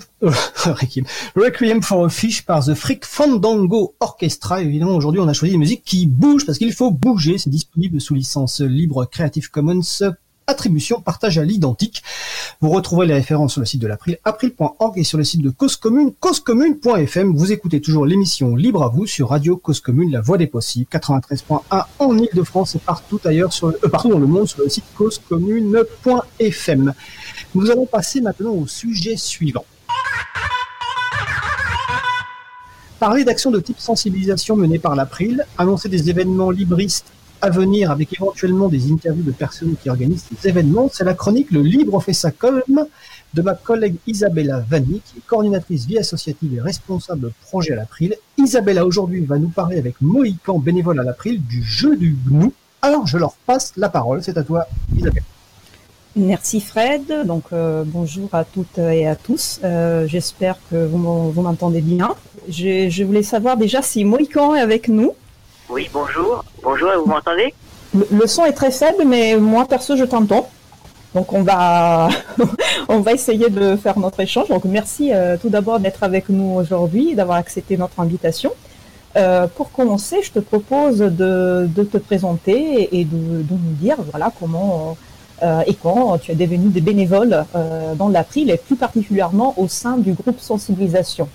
for a Fish par The Freak Fandango Orchestra. Évidemment, aujourd'hui, on a choisi des musiques qui bougent parce qu'il faut bouger. C'est disponible sous licence libre Creative Commons, attribution, partage à l'identique. Vous retrouverez les références sur le site de l'April, april.org, et sur le site de Cause Commune, causecommune.fm. Vous écoutez toujours l'émission Libre à vous sur Radio Cause Commune, la voix des possibles, 93.1 en Ile-de-France et partout ailleurs partout dans le monde sur le site causecommune.fm. Nous allons passer maintenant au sujet suivant. Parler d'actions de type sensibilisation menées par l'April, annoncer des événements libristes à venir avec éventuellement des interviews de personnes qui organisent ces événements, c'est la chronique Le Libre fait sa com de ma collègue Isabella Vanni, qui est coordinatrice vie associative et responsable projet à l'April. Isabella aujourd'hui va nous parler avec Mohican, bénévole à l'April, du jeu du gnou. Alors je leur passe la parole, c'est à toi Isabella. Merci Fred, donc bonjour à toutes et à tous, j'espère que vous m'entendez bien. Je voulais savoir déjà si Mohican est avec nous. Oui, bonjour, vous m'entendez ? Le son est très faible, mais moi perso je t'entends, donc on va On va essayer de faire notre échange. Donc, merci tout d'abord d'être avec nous aujourd'hui et d'avoir accepté notre invitation. Pour commencer, je te propose de te présenter et de nous dire voilà, comment et quand tu es devenu des bénévoles dans l'April et plus particulièrement au sein du groupe sensibilisation.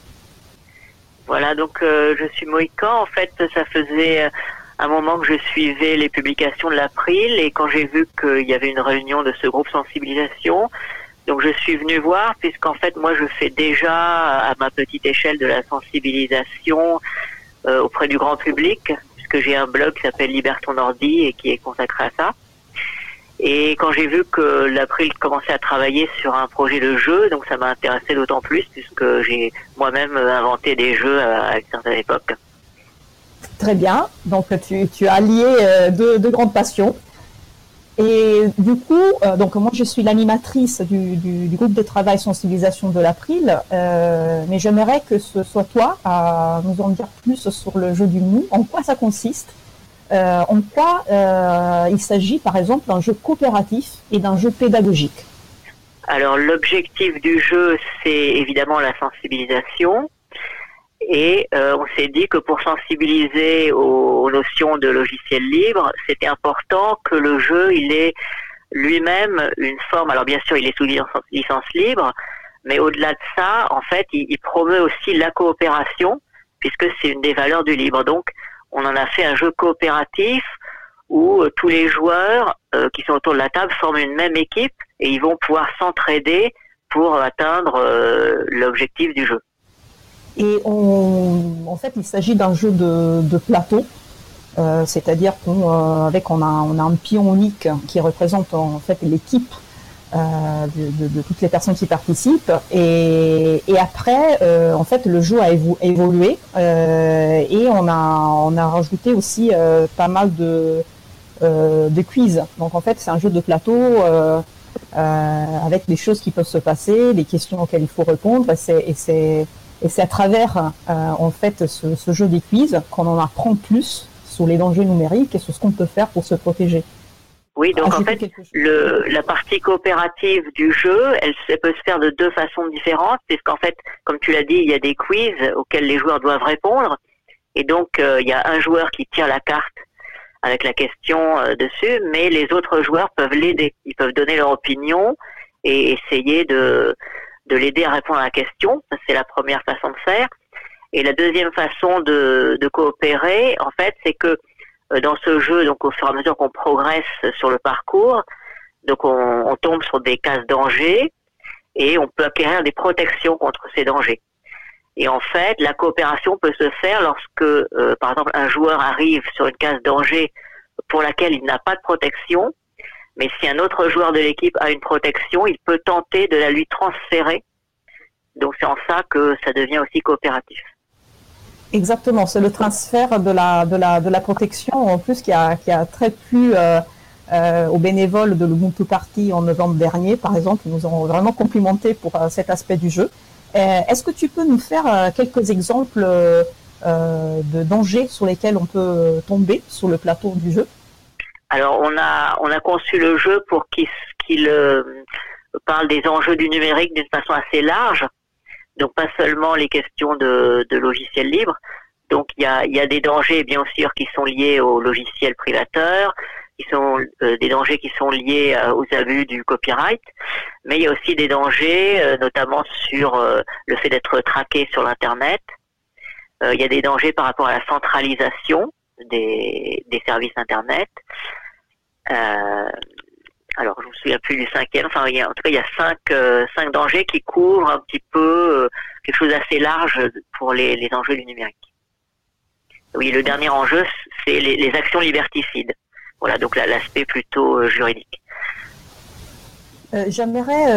Voilà, donc je suis Mohican. En fait, ça faisait un moment que je suivais les publications de l'April et quand j'ai vu qu'il y avait une réunion de ce groupe sensibilisation, donc je suis venu voir puisqu'en fait moi je fais déjà à ma petite échelle de la sensibilisation auprès du grand public puisque j'ai un blog qui s'appelle Libère ton ordi et qui est consacré à ça. Et quand j'ai vu que l'April commençait à travailler sur un projet de jeu, donc ça m'a intéressé d'autant plus puisque j'ai moi-même inventé des jeux à une certaine époque. Très bien, donc tu as lié deux grandes passions. Et du coup, donc moi je suis l'animatrice du groupe de travail sensibilisation de l'April, mais j'aimerais que ce soit toi à nous en dire plus sur le jeu du Mou, en quoi ça consiste. En quoi il s'agit par exemple d'un jeu coopératif et d'un jeu pédagogique. Alors l'objectif du jeu c'est évidemment la sensibilisation et on s'est dit que pour sensibiliser aux notions de logiciel libre c'était important que le jeu il ait lui-même une forme, alors bien sûr il est sous licence libre mais au-delà de ça en fait il promeut aussi la coopération puisque c'est une des valeurs du libre. Donc on en a fait un jeu coopératif où tous les joueurs qui sont autour de la table forment une même équipe et ils vont pouvoir s'entraider pour atteindre l'objectif du jeu. Et en fait, il s'agit d'un jeu de plateau, c'est-à-dire qu'on a un pion unique qui représente en fait l'équipe de toutes les personnes qui participent et après en fait le jeu a évolué et on a rajouté aussi pas mal de quiz. Donc en fait c'est un jeu de plateau avec des choses qui peuvent se passer, des questions auxquelles il faut répondre et c'est à travers en fait ce jeu des quiz qu'on en apprend plus sur les dangers numériques et sur ce qu'on peut faire pour se protéger. Oui, donc en fait, la partie coopérative du jeu, elle peut se faire de deux façons différentes, puisqu'en fait, comme tu l'as dit, il y a des quiz auxquels les joueurs doivent répondre, et donc il y a un joueur qui tire la carte avec la question dessus, mais les autres joueurs peuvent l'aider, ils peuvent donner leur opinion et essayer de l'aider à répondre à la question. Ça, c'est la première façon de faire. Et la deuxième façon de coopérer, en fait, c'est que dans ce jeu, donc au fur et à mesure qu'on progresse sur le parcours, donc on tombe sur des cases dangers et on peut acquérir des protections contre ces dangers. Et en fait, la coopération peut se faire lorsque, par exemple, un joueur arrive sur une case danger pour laquelle il n'a pas de protection, mais si un autre joueur de l'équipe a une protection, il peut tenter de la lui transférer. Donc c'est en ça que ça devient aussi coopératif. Exactement, c'est le transfert de la protection en plus qui a très plu aux bénévoles de l'Ubuntu Party en novembre dernier, par exemple. Ils nous ont vraiment complimenté pour cet aspect du jeu. Est-ce que tu peux nous faire quelques exemples de dangers sur lesquels on peut tomber sur le plateau du jeu? Alors on a conçu le jeu pour qu'il parle des enjeux du numérique d'une façon assez large. Donc pas seulement les questions de logiciels libres. Donc il y a des dangers bien sûr qui sont liés aux logiciels privateurs, qui sont des dangers qui sont liés aux abus du copyright, mais il y a aussi des dangers notamment sur le fait d'être traqué sur l'internet. Il y a des dangers par rapport à la centralisation des services internet. Alors, je me souviens plus du cinquième. Enfin, en tout cas, il y a cinq dangers qui couvrent un petit peu quelque chose d'assez large pour les enjeux du numérique. Oui, le dernier enjeu, c'est les actions liberticides. Voilà, donc l'aspect plutôt juridique. J'aimerais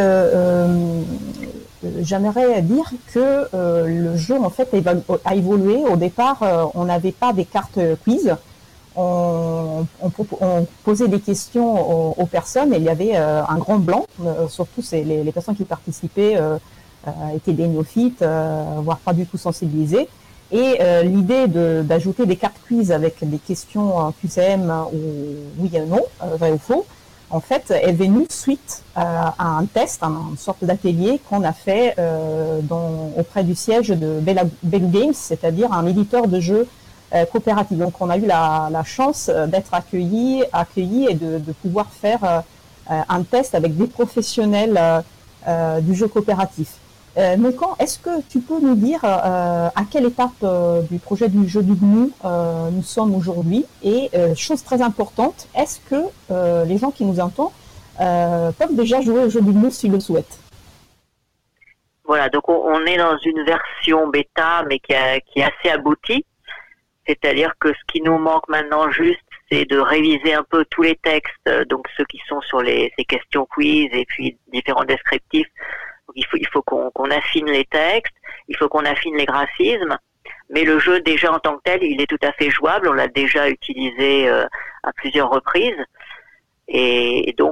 dire que le jeu, en fait, a évolué. Au départ, on n'avait pas des cartes quiz. On posait des questions aux personnes et il y avait un grand blanc. Surtout, les personnes qui participaient étaient des néophytes, voire pas du tout sensibilisées. Et l'idée d'ajouter des cartes quiz avec des questions QCM ou oui et non, vrai ou faux, en fait, est venue suite à un test, une sorte d'atelier qu'on a fait auprès du siège de Bell Games, c'est-à-dire un éditeur de jeux coopératif. Donc, on a eu la chance d'être accueillis et de pouvoir faire un test avec des professionnels du jeu coopératif. Mokan, est-ce que tu peux nous dire à quelle étape du projet du jeu du GNU nous sommes aujourd'hui? Et chose très importante, est-ce que les gens qui nous entendent peuvent déjà jouer au jeu du GNU s'ils le souhaitent? Voilà, donc on est dans une version bêta, mais qui est assez aboutie. C'est-à-dire que ce qui nous manque maintenant juste, c'est de réviser un peu tous les textes, donc ceux qui sont sur ces questions quiz et puis différents descriptifs. Donc il faut qu'on affine les textes, il faut qu'on affine les graphismes, mais le jeu déjà en tant que tel, il est tout à fait jouable. On l'a déjà utilisé à plusieurs reprises, et donc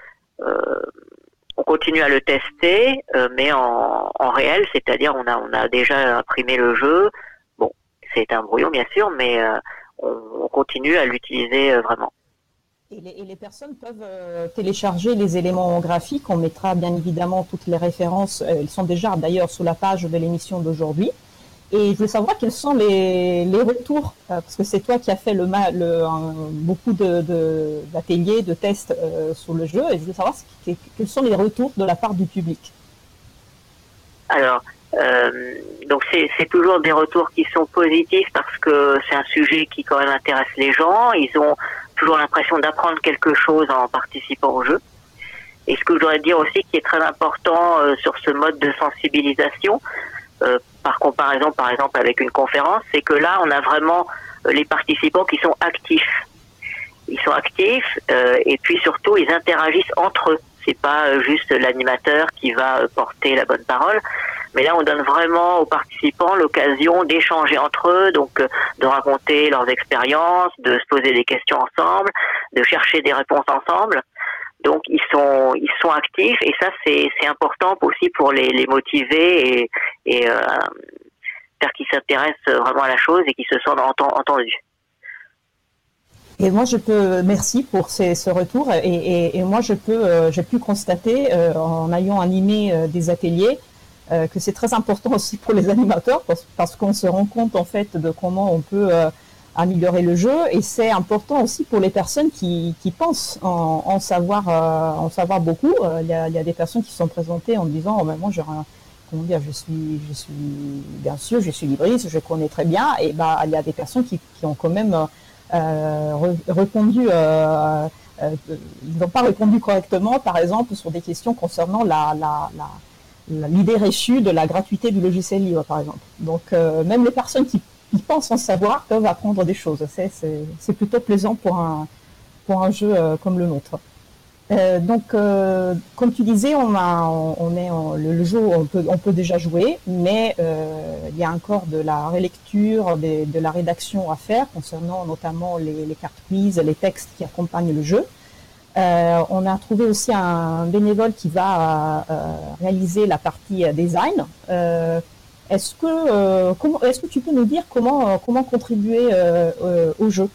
on continue à le tester, mais en réel, c'est-à-dire on a déjà imprimé le jeu. Bon, c'est un brouillon bien sûr, mais on continue à l'utiliser vraiment. Et les personnes peuvent télécharger les éléments graphiques. On mettra bien évidemment toutes les références. Elles sont déjà d'ailleurs sous la page de l'émission d'aujourd'hui. Et je voulais savoir quels sont les retours, parce que c'est toi qui as fait beaucoup d'ateliers, de tests sur le jeu. Et je voulais savoir quels sont les retours de la part du public. Alors, donc c'est toujours des retours qui sont positifs parce que c'est un sujet qui quand même intéresse les gens. Ils ont toujours l'impression d'apprendre quelque chose en participant au jeu. Et ce que je voudrais dire aussi qui est très important sur ce mode de sensibilisation, par comparaison par exemple avec une conférence, c'est que là on a vraiment les participants qui sont actifs. Ils sont actifs et puis surtout ils interagissent entre eux. C'est pas juste l'animateur qui va porter la bonne parole, mais là on donne vraiment aux participants l'occasion d'échanger entre eux, donc de raconter leurs expériences, de se poser des questions ensemble, de chercher des réponses ensemble. Donc ils sont actifs et ça c'est important aussi pour les motiver et faire qu'ils s'intéressent vraiment à la chose et qu'ils se sentent entendus. Et moi, merci pour ce retour. Et moi, j'ai pu constater, en ayant animé des ateliers, que c'est très important aussi pour les animateurs parce qu'on se rend compte, en fait, de comment on peut améliorer le jeu. Et c'est important aussi pour les personnes qui pensent en savoir beaucoup. Il y a des personnes qui sont présentées en disant, oh, ben, moi, je suis libriste, je connais très bien. Et bah, il y a des personnes qui ont quand même répondu, ils n'ont pas répondu correctement, par exemple, sur des questions concernant l'idée reçue de la gratuité du logiciel libre, par exemple. Donc, même les personnes qui pensent en savoir peuvent apprendre des choses. C'est plutôt plaisant pour un jeu comme le nôtre. Donc, comme tu disais, le jeu, on peut déjà jouer, mais il y a encore de la relecture, de la rédaction à faire concernant notamment les cartes quiz, les textes qui accompagnent le jeu. On a trouvé aussi un bénévole qui va réaliser la partie design. Est-ce que tu peux nous dire comment contribuer au jeu?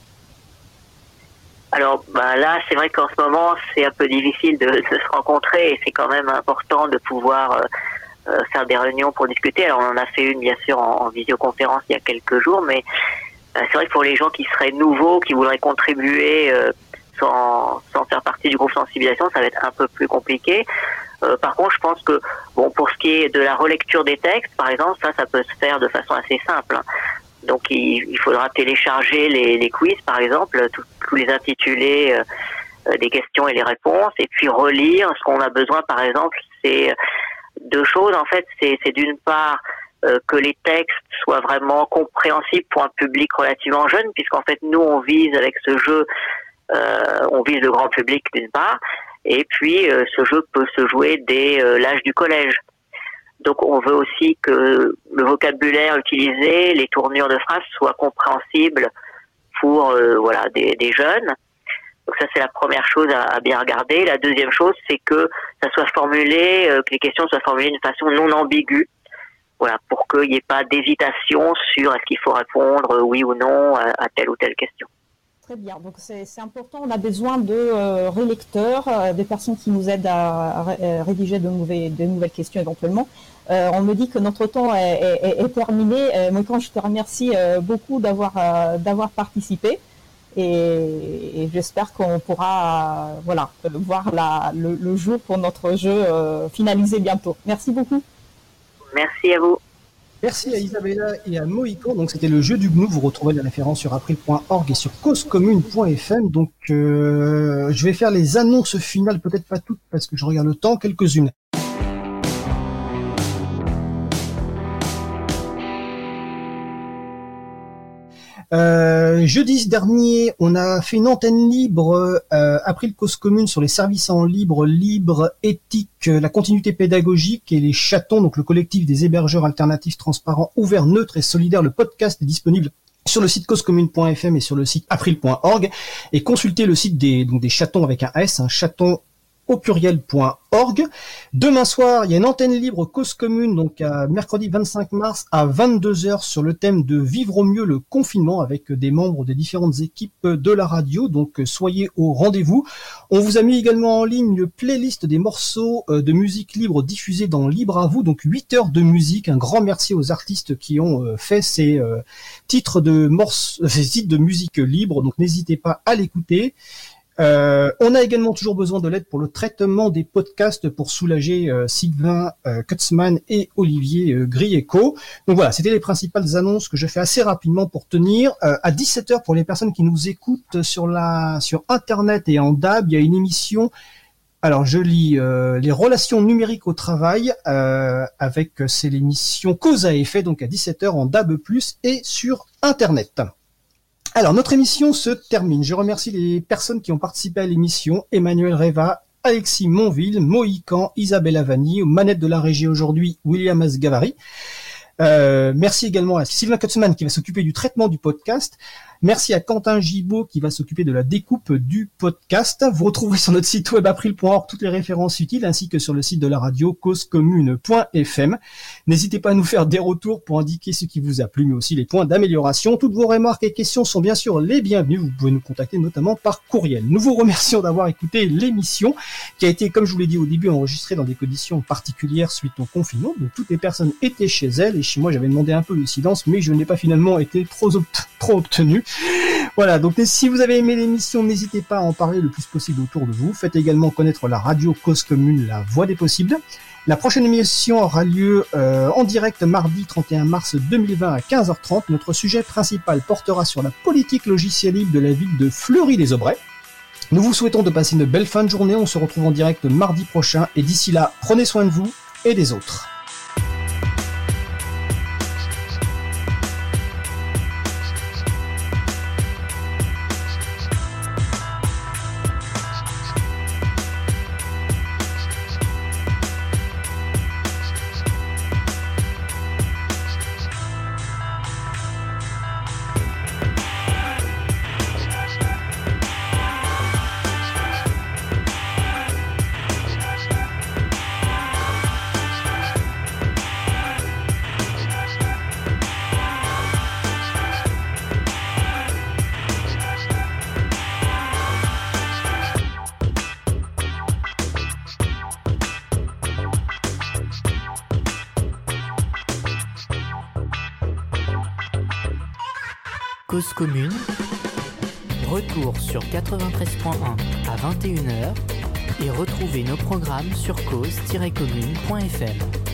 Alors là, c'est vrai qu'en ce moment, c'est un peu difficile de se rencontrer et c'est quand même important de pouvoir faire des réunions pour discuter. Alors on en a fait une bien sûr en visioconférence il y a quelques jours, mais c'est vrai que pour les gens qui seraient nouveaux, qui voudraient contribuer sans faire partie du groupe sensibilisation, ça va être un peu plus compliqué. Par contre, je pense que pour ce qui est de la relecture des textes, par exemple, ça peut se faire de façon assez simple. Donc il faudra télécharger les quiz, par exemple, tous les intitulés des questions et les réponses, et puis relire. Ce qu'on a besoin, par exemple, c'est deux choses. En fait, c'est d'une part que les textes soient vraiment compréhensibles pour un public relativement jeune, puisqu'en fait, nous, on vise avec ce jeu, on vise le grand public d'une part, et puis ce jeu peut se jouer dès l'âge du collège. Donc on veut aussi que le vocabulaire utilisé, les tournures de phrases soient compréhensibles pour des jeunes. Donc ça c'est la première chose à bien regarder. La deuxième chose c'est que ça soit formulé, que les questions soient formulées d'une façon non ambiguë. Voilà, pour qu'il n'y ait pas d'hésitation sur est-ce qu'il faut répondre oui ou non à telle ou telle question. Très bien, donc c'est important, on a besoin de relecteurs, des personnes qui nous aident à rédiger de nouvelles questions éventuellement. On me dit que notre temps est terminé. Moi, quand je te remercie beaucoup d'avoir participé et j'espère qu'on pourra voir le jour pour notre jeu finalisé bientôt. Merci beaucoup. Merci à vous. Merci à Isabella et à Mohican. Donc c'était le jeu du GNU. Vous retrouvez les références sur april.org et sur causecommune.fm. Donc je vais faire les annonces finales, peut-être pas toutes parce que je regarde le temps, quelques-unes. Jeudi dernier, on a fait une antenne libre April Cause Commune sur les services en libre, éthique, la continuité pédagogique et les chatons, donc le collectif des hébergeurs alternatifs transparents, ouverts, neutres et solidaires. Le podcast est disponible sur le site causecommune.fm et sur le site april.org, et consultez le site des chatons avec un S, un chaton au pluriel.org. Demain soir, il y a une antenne libre Cause Commune, donc mercredi 25 mars à 22h sur le thème de vivre au mieux le confinement avec des membres des différentes équipes de la radio, donc soyez au rendez-vous. On vous a mis également en ligne une playlist des morceaux de musique libre diffusés dans Libre à vous, donc 8 heures de musique. Un grand merci aux artistes qui ont fait ces titres de musique libre, donc n'hésitez pas à l'écouter. On a également toujours besoin de l'aide pour le traitement des podcasts pour soulager Sylvain Kutzmann et Olivier Grieco. Donc voilà, c'était les principales annonces que je fais assez rapidement pour tenir. À 17h, pour les personnes qui nous écoutent sur Internet et en DAB, il y a une émission. Alors je lis les relations numériques au travail c'est l'émission Cause à effet, donc à 17h en DAB+, et sur Internet. Alors, notre émission se termine. Je remercie les personnes qui ont participé à l'émission. Emmanuel Reva, Alexis Monville, Mohican, Isabelle Avani, aux manettes de la régie aujourd'hui, William Asgavari. Merci également à Sylvain Kutzmann qui va s'occuper du traitement du podcast. Merci à Quentin Gibaud qui va s'occuper de la découpe du podcast. Vous retrouverez sur notre site web april.org toutes les références utiles ainsi que sur le site de la radio causecommune.fm. N'hésitez pas à nous faire des retours pour indiquer ce qui vous a plu mais aussi les points d'amélioration. Toutes vos remarques et questions sont bien sûr les bienvenues. Vous pouvez nous contacter notamment par courriel. Nous vous remercions d'avoir écouté l'émission qui a été, comme je vous l'ai dit au début, enregistrée dans des conditions particulières suite au confinement. Donc toutes les personnes étaient chez elles et chez moi j'avais demandé un peu de silence mais je n'ai pas finalement été trop obtenu. Voilà, donc si vous avez aimé l'émission, n'hésitez pas à en parler le plus possible autour de vous. Faites également connaître la radio Cause Commune, la voix des possibles. La prochaine émission aura lieu en direct mardi 31 mars 2020 à 15h30. Notre sujet principal portera sur la politique logicielle libre de la ville de Fleury-les-Aubrais. Nous vous souhaitons de passer une belle fin de journée. On se retrouve en direct mardi prochain et d'ici là, prenez soin de vous et des autres. Cause Commune, retour sur 93.1 à 21h et retrouvez nos programmes sur cause-commune.fm.